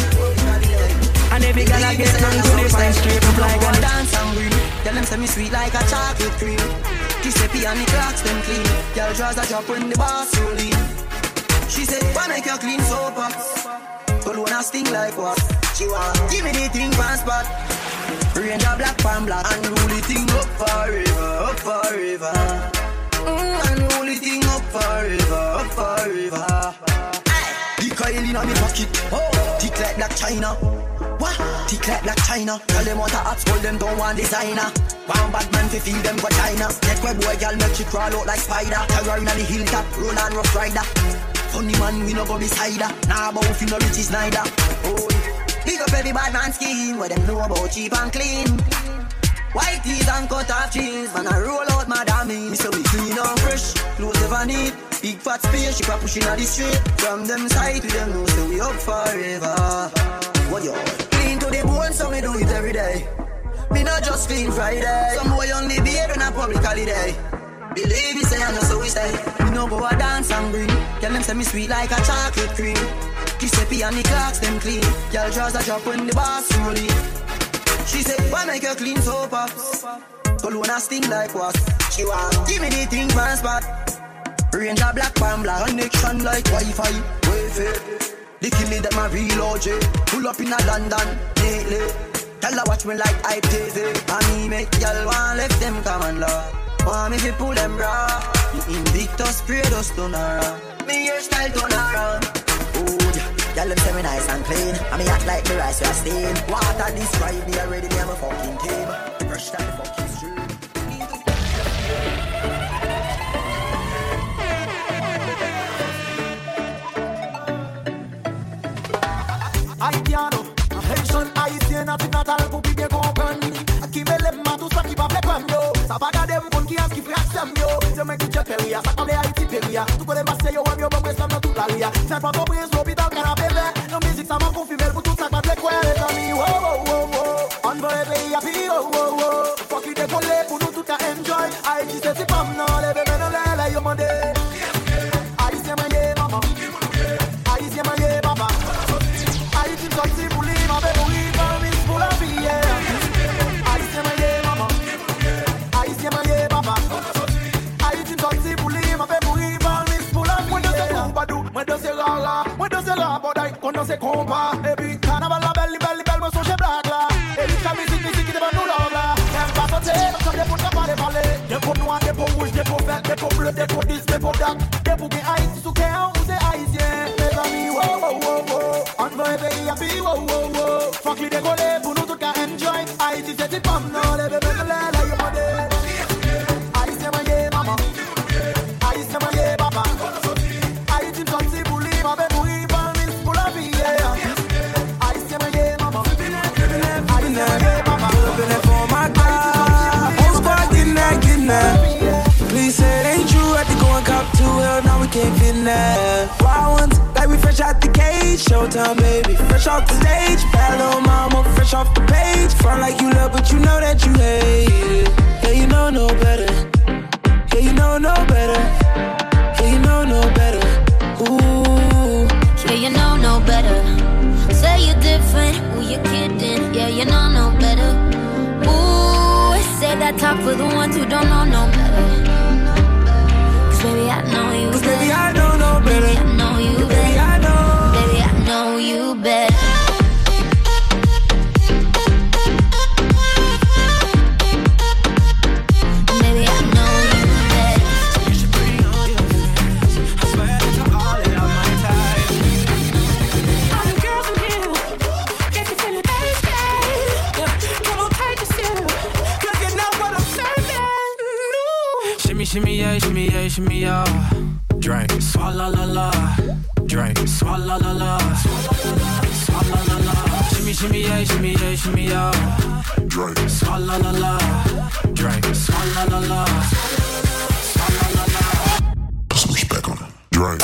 And every girl I get down to the fine straight up like a dance and green. Tell them say me sweet like a chocolate cream. Giuseppe and the clocks them clean. Girl draws a drop when the boss rolling. She said, why make you clean so pots? Cologne a sting like what? She want give me the thing pan spot. Range a black pan black. And roll the thing up forever, up forever. And roll the thing up forever, up forever. The coil in my pocket, oh, thick like Black China. What? Thick like Black China. Tell them what a hot school, them don't want designer. One bad man to feed them vagina. Get where boy girl make you crawl out like spider. Terror inna the hilltop, roll and rough rider. Funny man, we no go beside her. Nah, but if you no riches neither. Oh, big up every bad man scheme. What them know about cheap and clean. White tees and cut off jeans. Man, I roll out my dummy. So we clean and fresh, clothes never need. Big fat spaceship a pushing on the street. From them side to them know, so we up forever. What you clean to the bone, so we do it every day. Me not just clean Friday. Some boy only behave in a public holiday. Believe me, say I know so we stay. Me no go a dance and bring. Tell them say me sweet like a chocolate cream. Giuseppe and the clocks them clean. Girl draws a drop when the boss rolling. She said, why make you clean so pops? Cologne a sting like what? She want give me the thing pan spot. Range a black pan black. Connection like Wi-Fi. Wi-Fi. They kill me that my real OJ. Pull up in a London lately. Tell her watch me like ITV. And me make y'all want left them come and law. Want me to pull them raw. Me Invictus spray dust turn around. Me hairstyle turn around. Oh yeah. Y'all them say me nice and clean. And me act like the rice you are stain. Water describe me already, me I'm a fucking team. Fresh time the fucking stream. Haitiano, Haitian, Haitien, a ti natal pou pi bien comprendre. Qui met les mains tout ça qui va faire comme yo. Ça va garder mon qui a ce qui fait accent yo. Je me dis que péria, ça comme les Haïti péria. Tout connaît Marseille yo, yo bon presque dans toute la ria. C'est pas compris l'hôpital canapé vert. La musique ça m'a confirmé pour tout ça pas de quoi les amis. Oh oh oh oh. On veut les pays happy oh oh oh. Faut qu'il décolle pour nous tout à enjoy. Haïti c'est pas non les bébés non les yo mandé. Haïtien mangé maman. Haïtien mangé papa. Haïti sorti pour lui, ma belle oui, permis pour la vie. Haïtien mangé maman. Haïtien mangé papa. Haïti sorti pour lui, ma belle oui, permis pour la vie. Moi de ce Koubadou, moi de ce Rara, moi de ce Labodaï, moi de ce combat. Et puis carnaval la belle, moi son chef blague là. Et puis la musique qui devant nous là. Même pas sauter, comme des pots de parler. Des pots noirs, des pots rouges, des pots verts, des pots bleus, des pots 10, des pots d'âme. Des pots qui Haïti sous cœur, ou c'est Haïtien. Mes amis, wow wow wow wow. On veut un pays happy, wow wow wow. Faut qu'il décolle pour nous tout qu'à enjoy. Haïti c'est du pomme, non, les bébés de l'air, là, y'a mandé. Haïtien mangé maman. Haïtien mangé papa. Haïti sorti pour lui, ma belle pour y permis pour la vie. Haïtien mangé maman. Haïtien mangé papa. For my God, whole squad kidnap. Please say it ain't true, I had to go and cop to hell, now we can't fit now. Wild ones, like we fresh out the cage. Showtime, baby, fresh off the stage. Bad little mama, fresh off the page. Front like you love, but you know that you hate it. Yeah, you know no better. Yeah, you know no better. Yeah, you know no better. Ooh. Yeah, you know no better. Say you're different, who you kidding? Yeah, you know no better. Ooh, say that talk for the ones who don't know no better. Cause baby, I know you. Cause baby, shimmy, yeah, shimmy, yeah, shimmy, yeah. Drink, swalla la la. Drink, swalla la la. Swalla la la. Shimmy, shimmy, yeah, shimmy, yeah, shimmy, yeah. Drink, swalla la la. Drink, swalla la la. Swalla la la. Put some respect on it. Drink.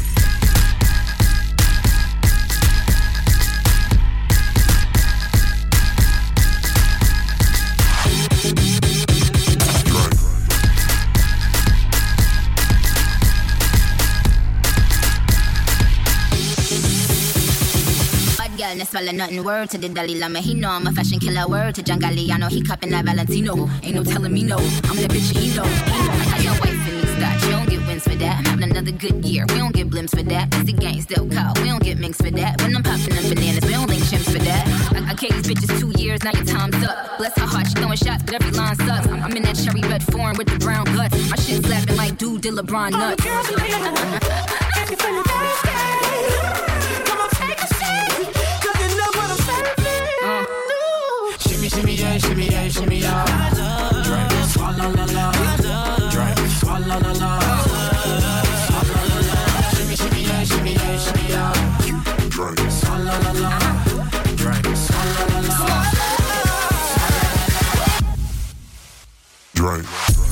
Girl, no swallow nothing. Word to the Dalai Lama, he know I'm a fashion killer. Word to John Galliano, he cupping that Valentino. Ain't no telling me no, I'm the bitch he know. I your wife and me start, you don't get wins for that. I'm having another good year, we don't get blimps for that. It's the gang still call, we don't get minks for that. When I'm popping them bananas, we don't link chimps for that. I gave these bitches 2 years, now your time's up. Bless her heart, she throwing shots, but every line sucks. I'm in that cherry red foreign with the brown guts. My shit slapping like dude did LeBron nuts. Shimmy, yeah, shimmy, yeah, shimmy, yeah. Drink, swalla la la. Drink, swalla la la. Swalla la la. Shimmy, shimmy, yeah, shimmy, yeah, shimmy, yeah. Drink, swalla la la. Drink, swalla la la. Drink.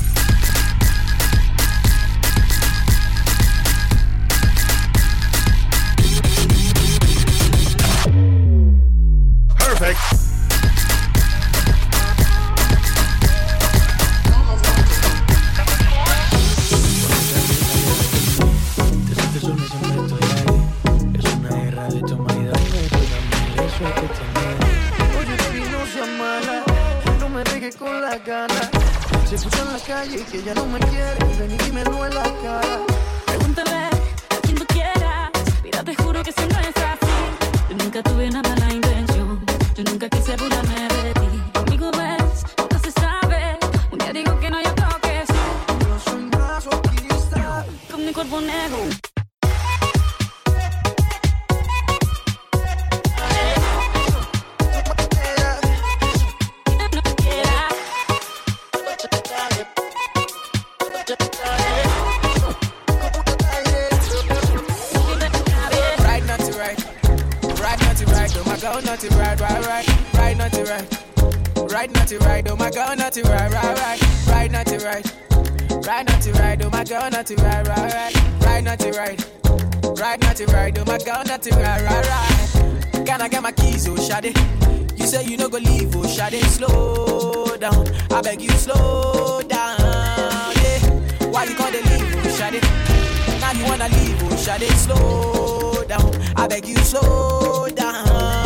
Perfect. Se puso en la calle y que ya no me quiere. Ven y dímelo en la cara. Pregúntale a quien tú quieras. Mira, te juro que siempre es así. Yo nunca tuve una mala intención. Yo nunca quise burlarme de ti. Conmigo ves, no se sabe. Un día digo que no, yo creo que sí. Yo soy masoquista. Con mi cuerpo negro. Naughty right, naughty right. Right naughty right, oh my God, naughty right. Right naughty right. Right naughty right, oh my God, naughty right. Right naughty right. Right naughty right, oh my God, naughty right. Can I get my keys, oh shawty? You say you no go leave, oh shawty. Slow down, I beg you slow down, yeah. Why you gonna leave, oh shawty? Now you wanna leave, oh shawty. Slow down, I beg you slow down.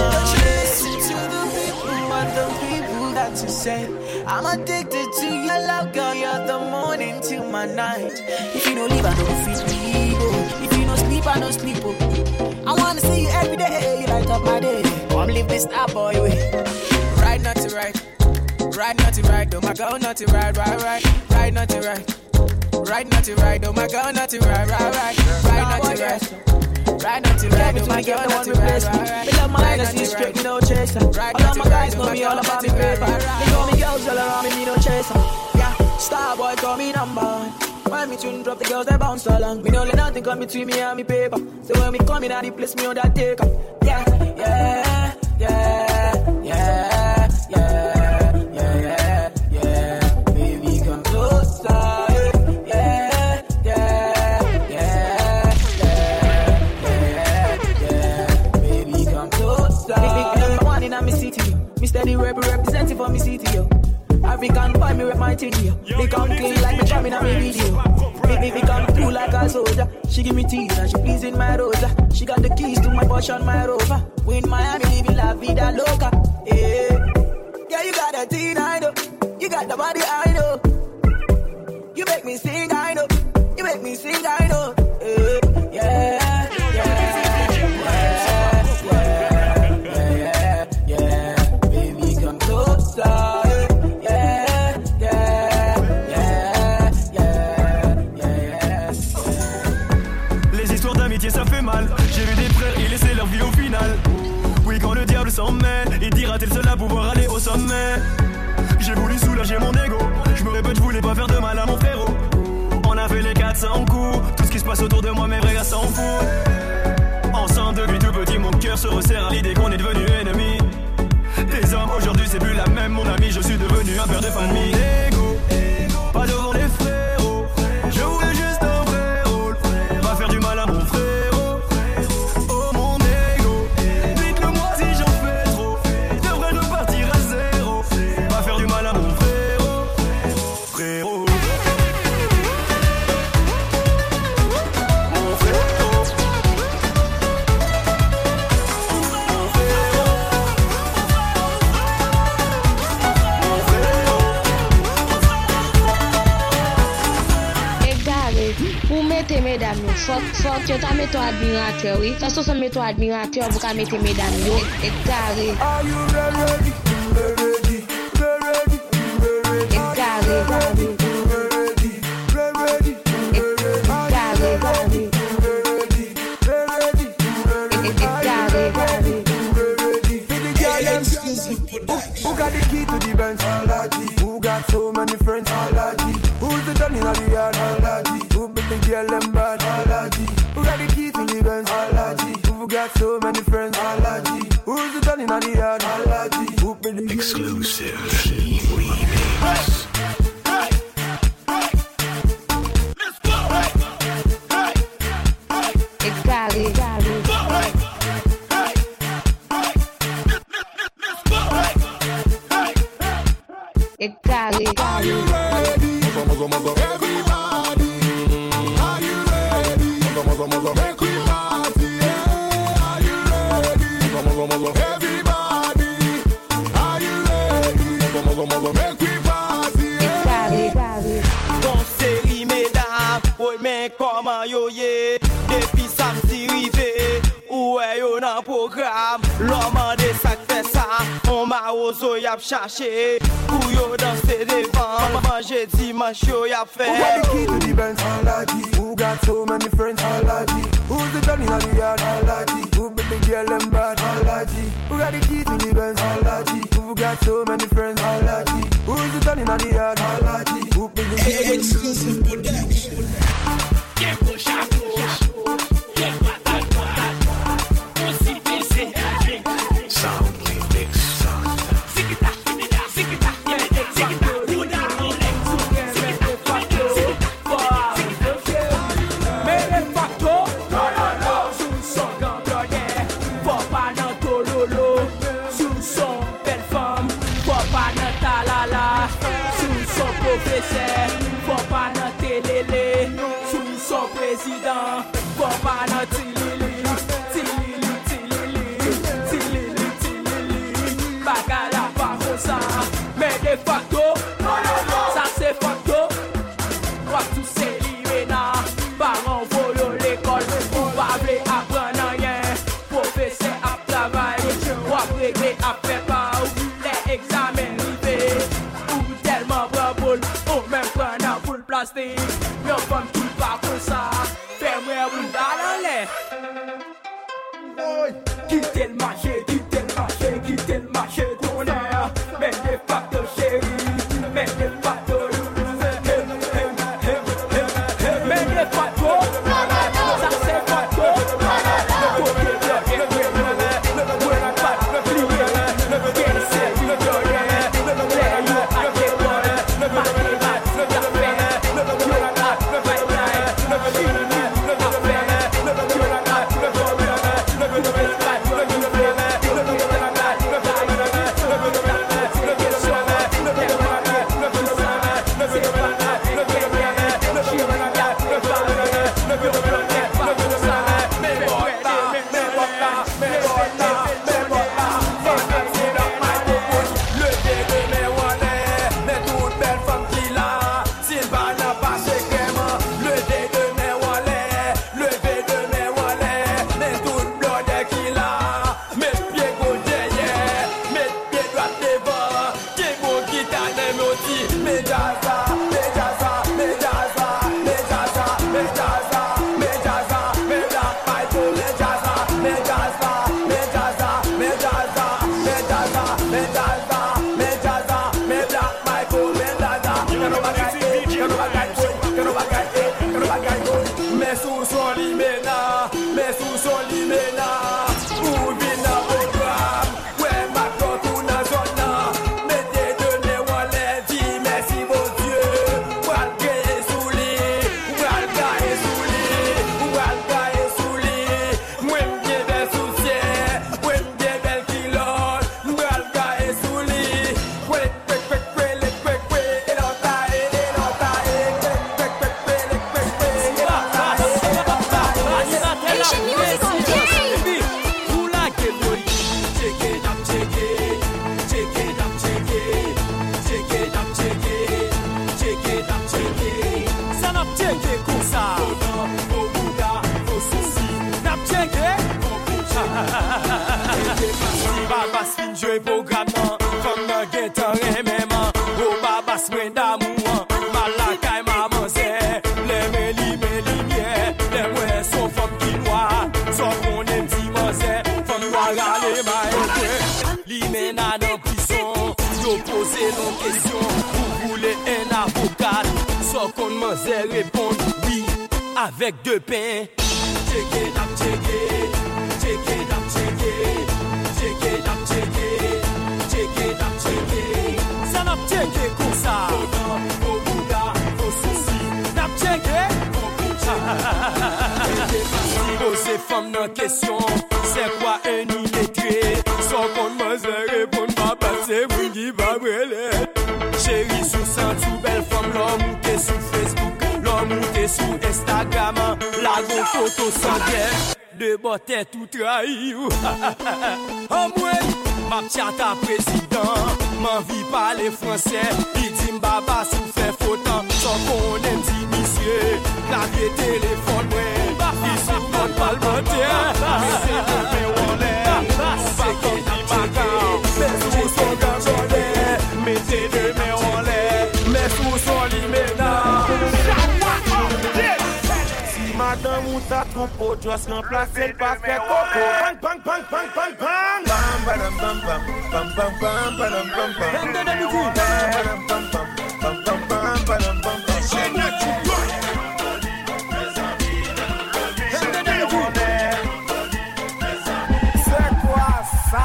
The people that you say I'm addicted to your love, girl. You're the morning till my night. If you don't leave, I don't feel sleep. Oh. If you don't sleep, I don't sleep. Oh. I wanna see you every day. You light up my day. Come live this star boy way. Right, not to right. Right, not to right. Oh my God, not to right. Right, not to right. Right, not to right. Oh my God, not to right. Right, not to right. Right now to right, oh my God, not to replace me. Me love my legacy straight, me no chaser. All of my guys know me all about me paper. They call me girls all around me, me no chaser. Yeah, star boy call me number one. When me tune drop, the girls they bounce along. Me no let nothing come between me and me paper. So when me come in, I place me on that taker. Yeah, yeah, yeah, yeah, yeah, yeah, yeah. Baby, come closer. Me steady representing for me city, yo. African boy, me rep my thing, yo. Me come clean like me drumming on me video. Me come through like a soldier. She give me teeth and she pleasing my rosa. She got the keys to my Porsche and my Rover. We in Miami living la vida loca. Yeah, yeah, you got a teen, I know. You got the body, I know. You make me sing, I know. You make me sing, I know. Yeah, yeah. Ça fait mal, j'ai vu des frères y laisser leur vie au final. Oui, quand le diable s'en mêle, il dira t'es le seul à pouvoir aller au sommet. J'ai voulu soulager mon ego, je me répète, je voulais pas faire de mal à mon frérot. s'en court. Tout ce qui se passe autour de moi, mes vrais gars s'en foutent. Ensemble depuis tout petit, mon cœur se resserre à l'idée qu'on est devenu ennemis. Les hommes aujourd'hui c'est plus la même, mon ami, je suis devenu un père de famille. Ego, pas devant les frérots, je voulais juste un vrai rôle, pas faire du mal à mon frérot. Oh mon ego, dites-le moi si j'en fais trop, devrais repartir à zéro, pas faire du mal à mon frérot, frérot. Mon frérot. Pour mettre mesdames, faut que tu mettes ton admirateur, oui. Ça se met ton admirateur pour mettre mesdames, et carré. Are you ready? Ready? Ready? Et carré. Ready? Ready? Who got the key to the Benz? Who got so many friends? Who's the done in the yard? Who make the girl them bad? Who got the key to the Benz? Who got so many friends? Who's the done in the yard? Who make the Exclusive remix. Et carré. Et carré. Are you ready? Everybody, are you ready? Make we party, yeah. Are you ready? Everybody, are you ready? Make we party, yeah. Bon série mesdames, oui mais comment yo ye? Depuis samedi rivé, où est yo nan programme? L'homme de sac fait ça, on m'a osé y a cherché. Où yo danser devant, manger dimanche yo y a fait. Who got the key to the Benz? Who got so many friends? Who's the done in the yard? Who make the girl them bad? Who got the key to the Benz? Who got so many friends? Who's the done in the yard? Who make the girl them bad? Exclusive production. Get push and push. Get patat. Aussi baisser. Sound remix. Sikita. Faut pas nan télélé, sous son président. Faut pas nan tilili, bagala pas comme ça. Mais de facto, ça c'est facto. Quoi tout c'est l'irena, parents voyons l'école, ou pas vle apprendre rien. Professeur à travail, ou à régler à faire pas, les examens rivés. Ou tellement bravo, ou même prendre pour le plastique. Yon femme tout pas comme ça, fais-moi une balle en l'air. Quittez le marché, ton air. Mais de facto chérie, mais de facto. Mais de facto, ça c'est facto. Can checké comme ça. Au Bouddha, au souci, n'a checké. Babas fin jouer programme, comme dans guettant remèment. Oh babas mwen d'amour, malakay maman c'est. Les méli miel, les mouais sont femmes qui noient. Sauf qu'on aime dimanche, femme noire à l'émaille. L'imena dans prison, yo pose nos questions. Vous voulez un avocat, sauf qu'on m'en répondre oui, avec deux pains. Check it up, check it. Check it up, check it. Check it up, check it. Check it up, check it. Ça n'a check it comme ça. Au Bouddha, au souci. N'a check it. Posez femme dans question. C'est quoi un illettré? Sans qu'on me réponde pas passer, vous qui va brûler. Chérie, sous sang, sous belle femme, l'homme ou t'es sur Facebook, l'homme ou t'es sur Instagram. La gon photo sans guerre. De botte tout trahi. Oh moi, ma tchate à président, m'envie parler français. Il dit m'baba sous fait faute, sans qu'on aime dit monsieur. Clavier téléphone, ouais, il se compte parlementaire. Mais c'est de mes wallets, c'est qui dit ma carte. Mais sous son ganjolet, mettez de mes wallets, mais sous son liména. Madame ou ta troupeau, just remplacer le parfait coco. Bang, bang, bang, bang, bang, bang. Bam, badam, bam, bam, bam, bam, bam, badam, bam, bam. Bam, badam, bam, bam, bam, bam, bam, badam, bam, bam. C'est quoi ça?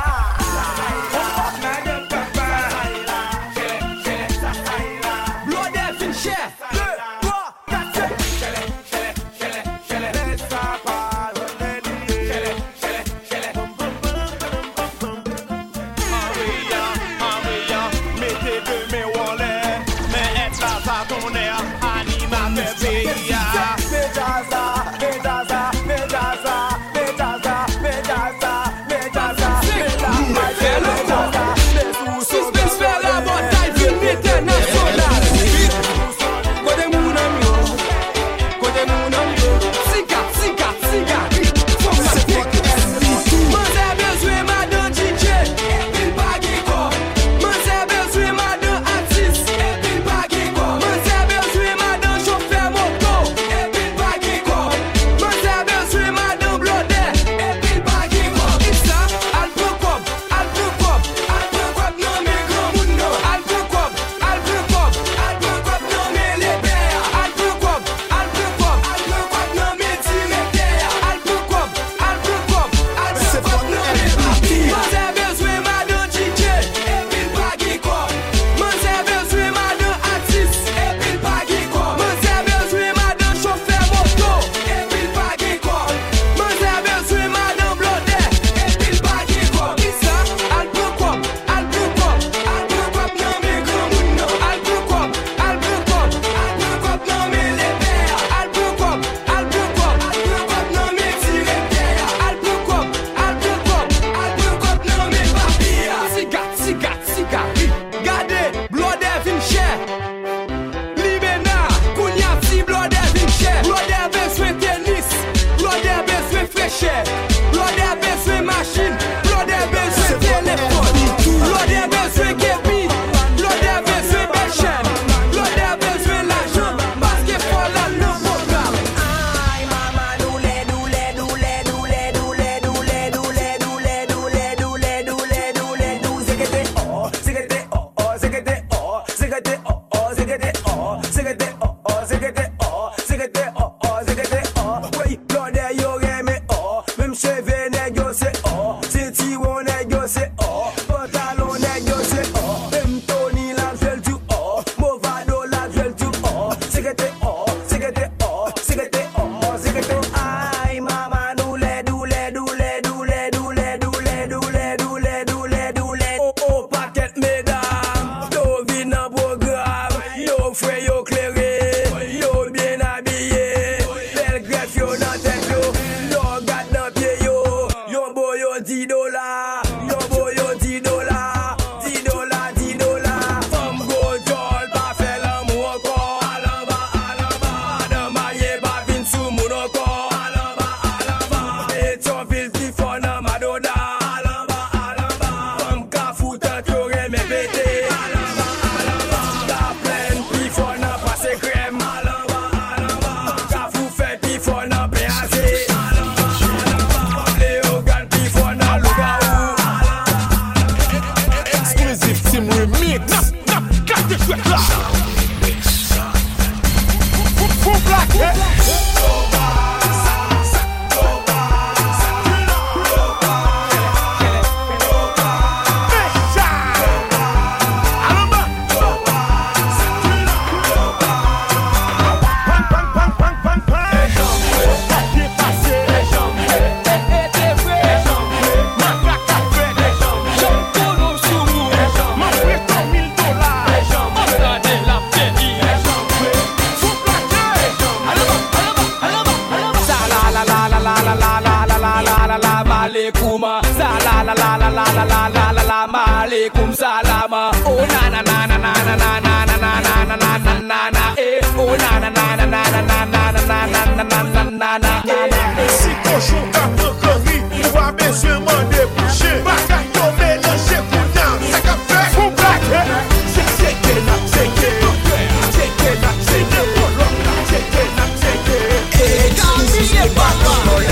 la la la la la malikum salama. Oh na na na na na na na na na na na na na na na na eh. Oh na na na na na na na na na na na na na na na eh. Si cochon ka pancari, ou va besoin mander boucher. Bagaille yo mélanger pour nan, ça ka fait pour braquer. C'est que na, c'est que na, c'est que polo, c'est que na, c'est que. Et Camille papa.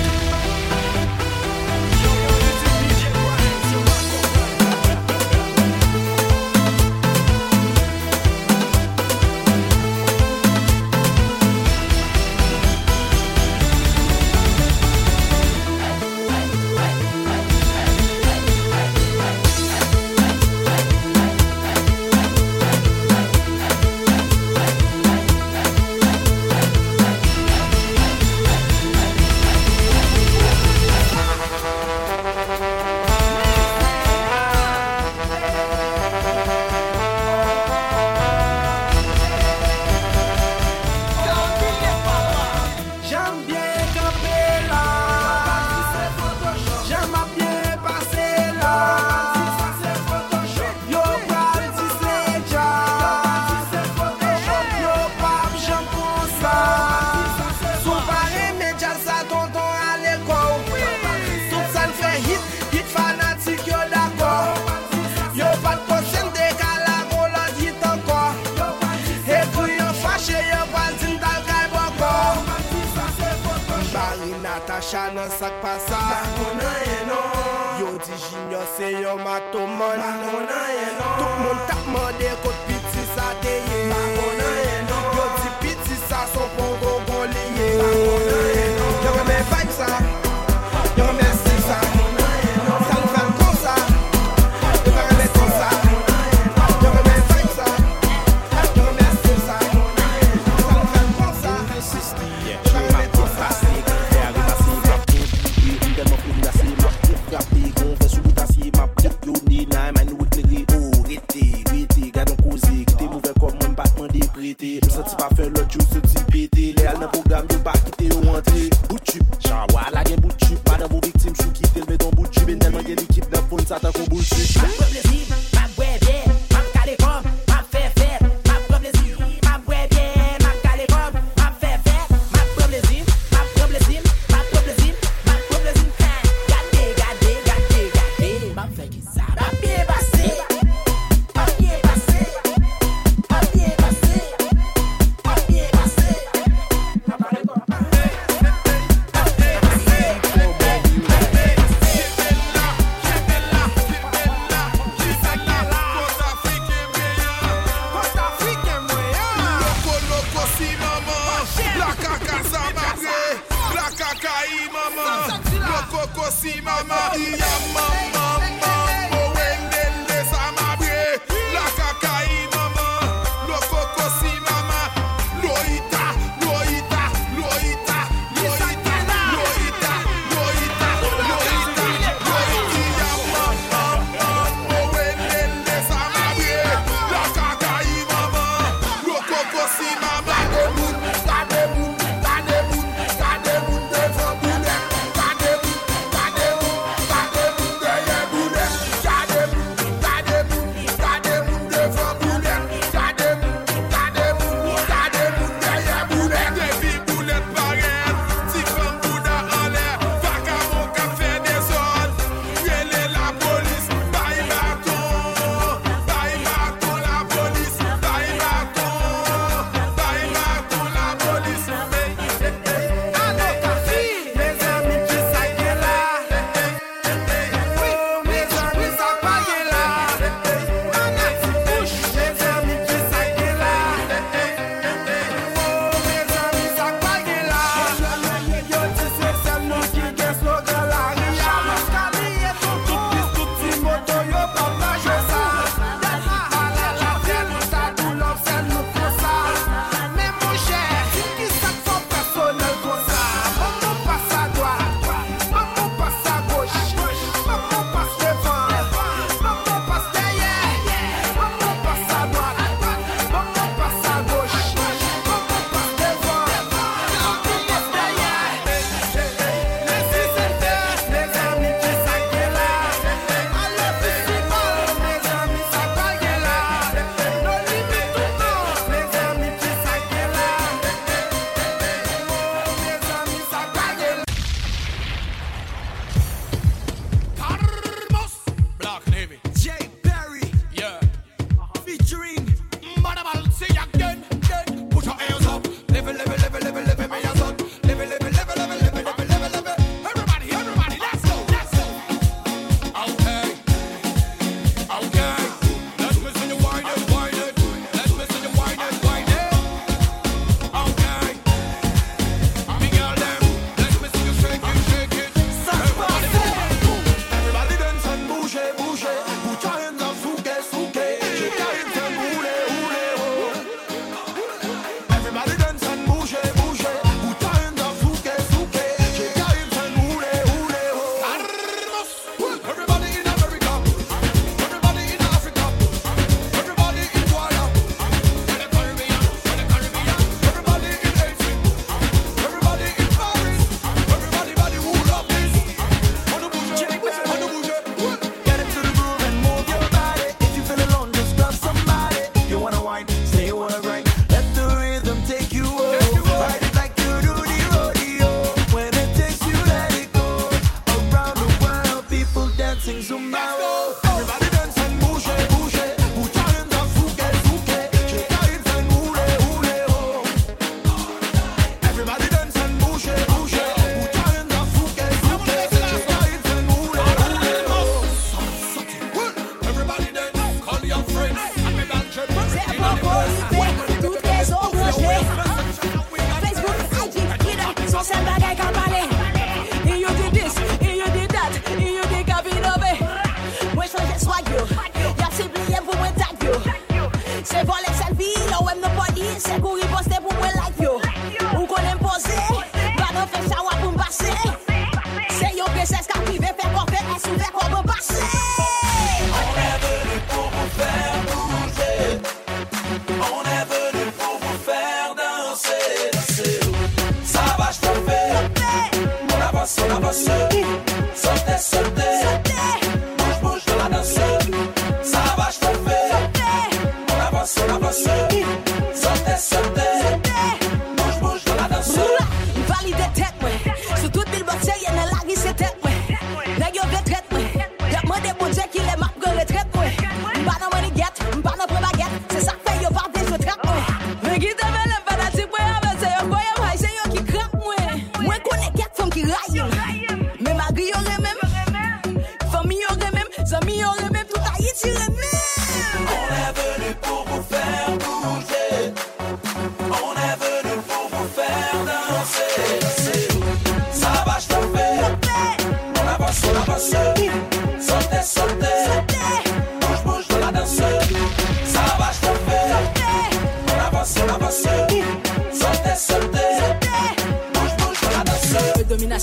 Nan sak pa sa yo di junior se yo matoman tout moun tap mande kote piti sa deye yo di piti sa son pongo liye yo reme vibe sa yo reme si sa sa nou fèl kon sa yo reme kon sa yo reme vibe sa yo reme si sa sa nou fèl kon sa yo reme kon sa. Je senti pas faire l'autre chose, se dit pété. Les dans programme de pas quitter ou rentrer. Bout de tube, j'envoie la gueule bout de tube. Madame vos victimes, chou quitte le béton bout de tube. Et tellement qu'il y a l'équipe de phone, ça t'a qu'on bout de tube. Ma plaisir, ma ouais bien, ma calé comme, ma fait faire. Ma plaisir, ma ouais bien, ma calé comme, ma fait faire. Ma plaisir, ma plaisir, ma plaisir, ma plaisir. Gardez, gardez, gardez, gardez. Ma fait qui ça, ma bien passé. Ma bien passé. Ma bien passé. Si mama, iya mama, mambo wendele sa mabre. La kakai mama, lo koko si mama. Loita, loita, loita, loita, loita, loita, loita, loita. Iya mama, mambo wendele sa mabre. La kakai mama, lo koko si mama. Bye,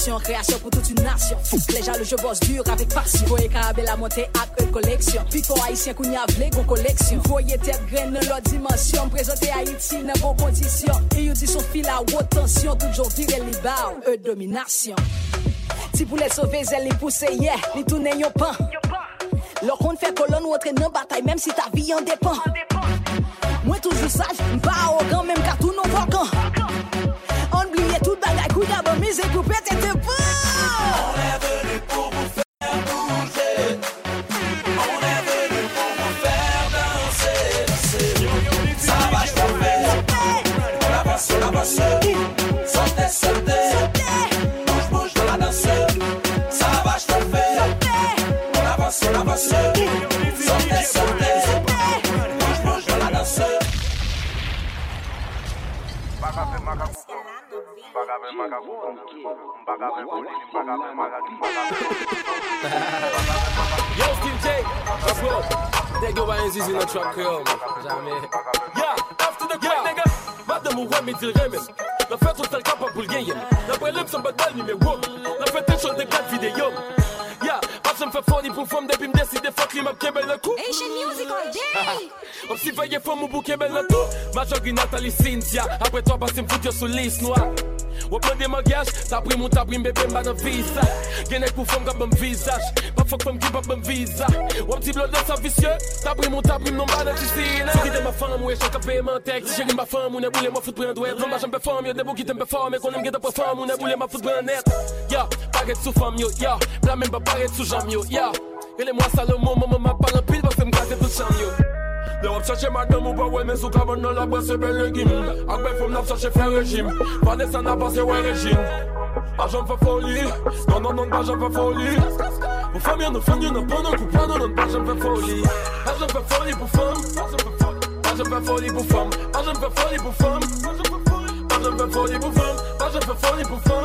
passion, création pour toute une nation. Les jaloux, je bosse dur avec passion. Voyez Carabé la montée à eux collection. Puis pour Haïtien qu'on y a v'lé gon collection. Voyez tête graine dans l'autre dimension. Présenter Haïti dans bonnes conditions. Et you dit son fil à haute tension. Toujours virer les barres, eux domination. Si pour les sauver, elle les pousse, yeah, les tourner yon pan. Leur compte fait colonne ou entrer dans bataille, même si ta vie en dépend. Moi toujours sage, pas arrogant, même car tout non volcan. On oublie tout bagaille, coup d'abord, mise et coupé, t'es de bon. On est venu pour vous faire bouger. On est venu pour vous faire danser. Ça va, je t'en fais. On avance, on avance. Sautez, sautez. Bouge, bouge dans la danse. Ça va, je t'en fais. On avance, on avance. Sautez, sautez. Bouge, bouge dans la danse. Yo, Steve J, let's go. They go by Zizi in the truck, girl. Jamais. Yeah, after the great nigga. Madame ou ouais, mais dis le remède. La fête, on t'es capable pour le gagner. La prélève, ça me bat mal, numéro 1. La fête, t'es chaud des 4 vidéos. Yeah, pas je me fais fournir pour femme depuis me décider, fuck les m'a kebel le coup. Asian music all day. On s'y veille, femme ou bouquet bel le tout. Major Nathalie Cynthia. Après toi, passe me foutre sur liste noire. Ou prend des magages, t'as pris mon bébé, m'a dans visa. Y'en a pour femme qui a mon visage. Pas fuck femme qui a mon visa. Ou petit bleu de sa vicieux, t'as pris mon non pas dans piscine. Si t'es ma femme, ouais, chaque paiement texte. Si j'ai ma femme, on a boulé ma foot prendre douette. Non, j'aime pas femme, y'a des beaux qui t'aiment pas femme. Mais qu'on aime guetter pas femme, on a boulé ma foot prendre net. Ya, paraît sous femme, yo, ya. Bla même pas paraît sous jam, yo, ya. Et les mois Salomon, maman m'a pas en pile parce que m'gratte tout cham, yo. Le hop chercher madame ou pas ouais mais sous cabane dans la boîte c'est belle légume. Avec femme n'a cherché faire régime. Vanessa n'a passé ouais régime. Agent fait folie. Non non non pas j'en fais folie. Pour femme y'en a femme y'en a pas non coup pas non non pas j'en fais folie. Agent fait folie pour femme. Agent fait folie pour femme. Agent fait folie pour femme. Agent fait folie pour femme. Agent fait folie pour femme.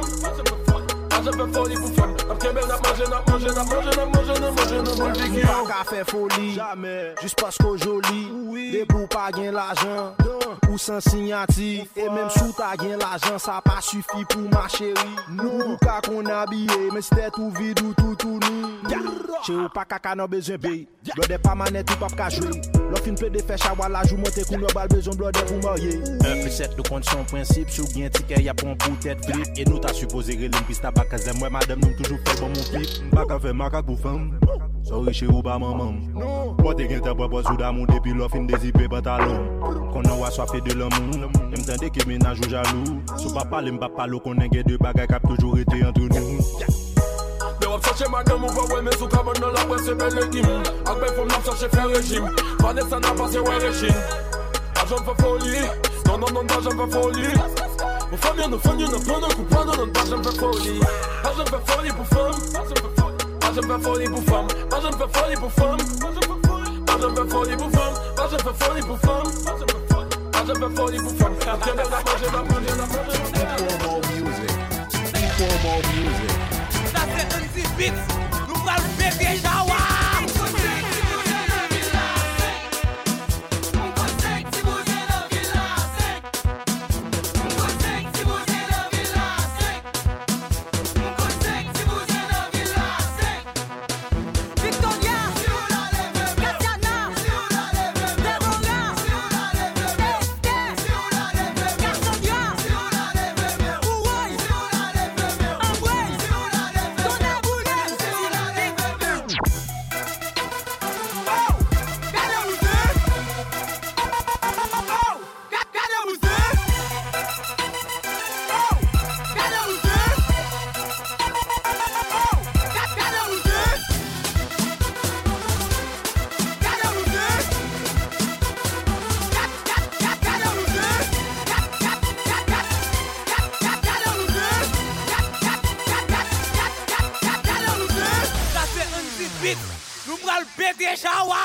Agent fait folie pour femme. Après ben n'a mangé n'a mangé n'a mangé n'a mangé n'a mangé n'a mangé. Pas qu'à faire folie, jamais. Juste parce qu'on joli, des pour pas gagner l'argent, ou sans signature. Et même sous ta gagner l'argent, ça pas suffit pour ma chérie. Nous pas qu'on habillé, mais c'était tout vide ou tout nu. Chez ou pas caca n'a besoin payer. Blodé pas manette ou pas qu'à jouer. L'offre une peu de faire chawa la joue monter qu'on n'a pas besoin blodé pour marier. 1+7 de compte son principe, sous gain ticket y'a pour un bout tête flip. Et nous t'as supposé relever une piste à bac à moi madame nous toujours fait bon mon flip. Pas qu'à faire macaque pour femme. Sorry chez ou pas maman. Moi t'es qu'un t'as pas sous d'amour depuis l'offre une désipé pantalon. Qu'on a soif de l'amour. M'entendez que ménage ou jaloux. Sous papa m'pa parler qu'on a deux bagages qui a toujours été entre nous. Le hop chercher madame ou pas ouais mais sous cabane dans la boîte c'est belle légume. Avec femme n'a cherché faire régime. Vanessa n'a passé ouais régime. Agent fait folie. Non non non pas j'en fais folie. Pour femme y'en a pas non coup pas non non pas j'en fais folie. Agent fait folie pour femme. Agent fait folie pour femme. Agent fait folie pour femme. Agent fait folie pour femme. Agent fait folie pour femme. Agent fait folie pour femme. Après ben n'a mangé n'a mangé n'a mangé. More music. Ça c'est un petit beat. Nous allons péter Jawa. Nous allons péter Jawa.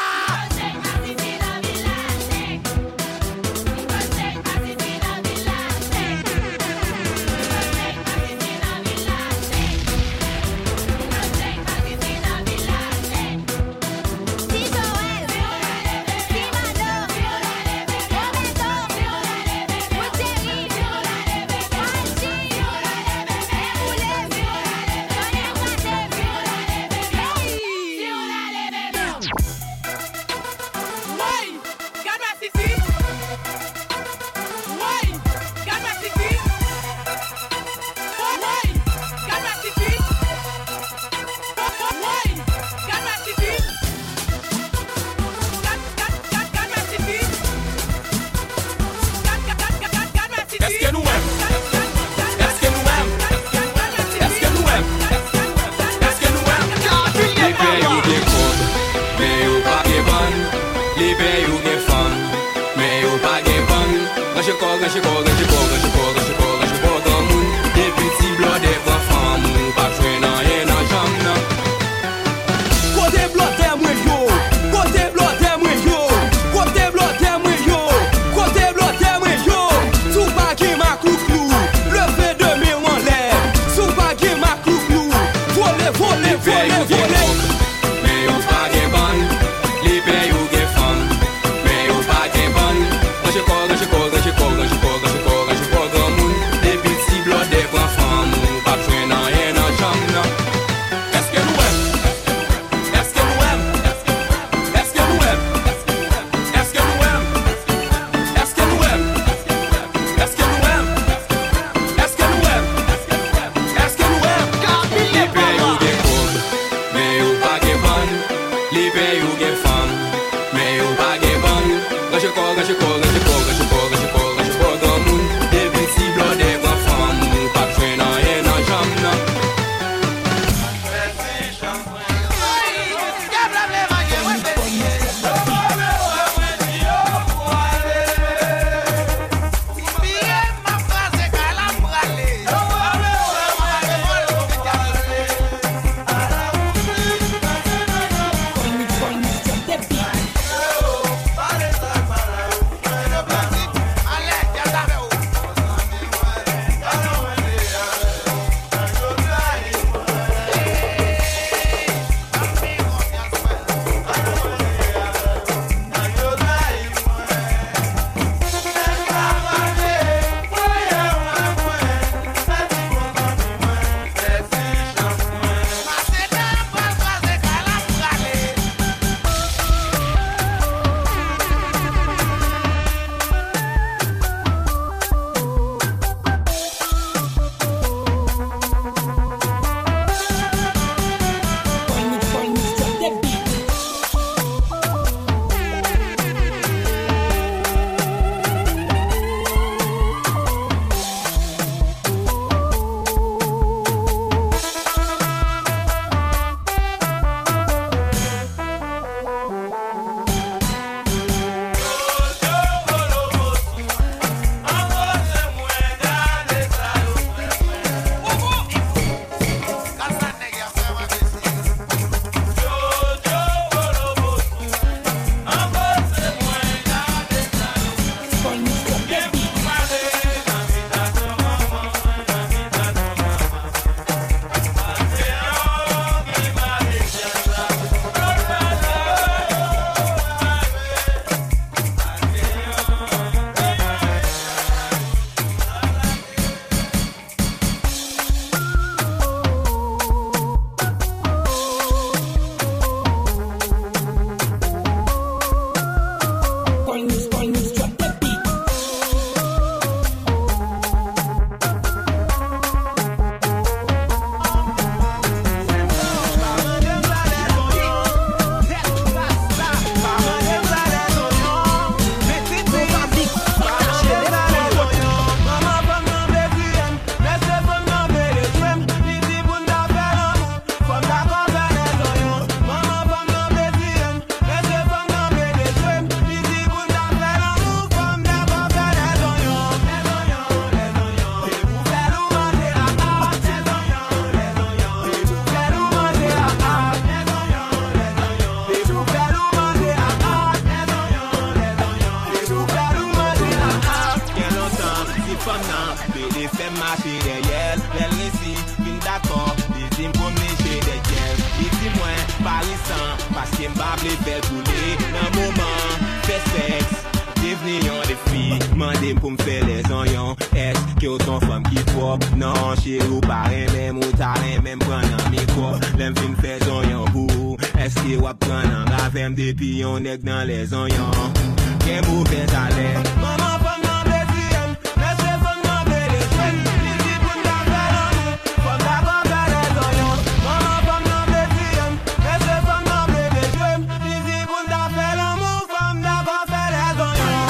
Dans les oignons, qu'est mauvais à l'air. Maman, femme dans les yeux, laissez femme dans les yeux. L'ici pour ta faire femme d'abord faire les oignons. Maman, femme dans les yeux, laissez femme dans les yeux. L'ici pour ta faire l'amour, femme d'abord faire les oignons.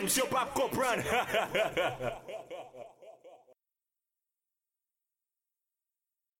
comprendre, monsieur pas comprendre.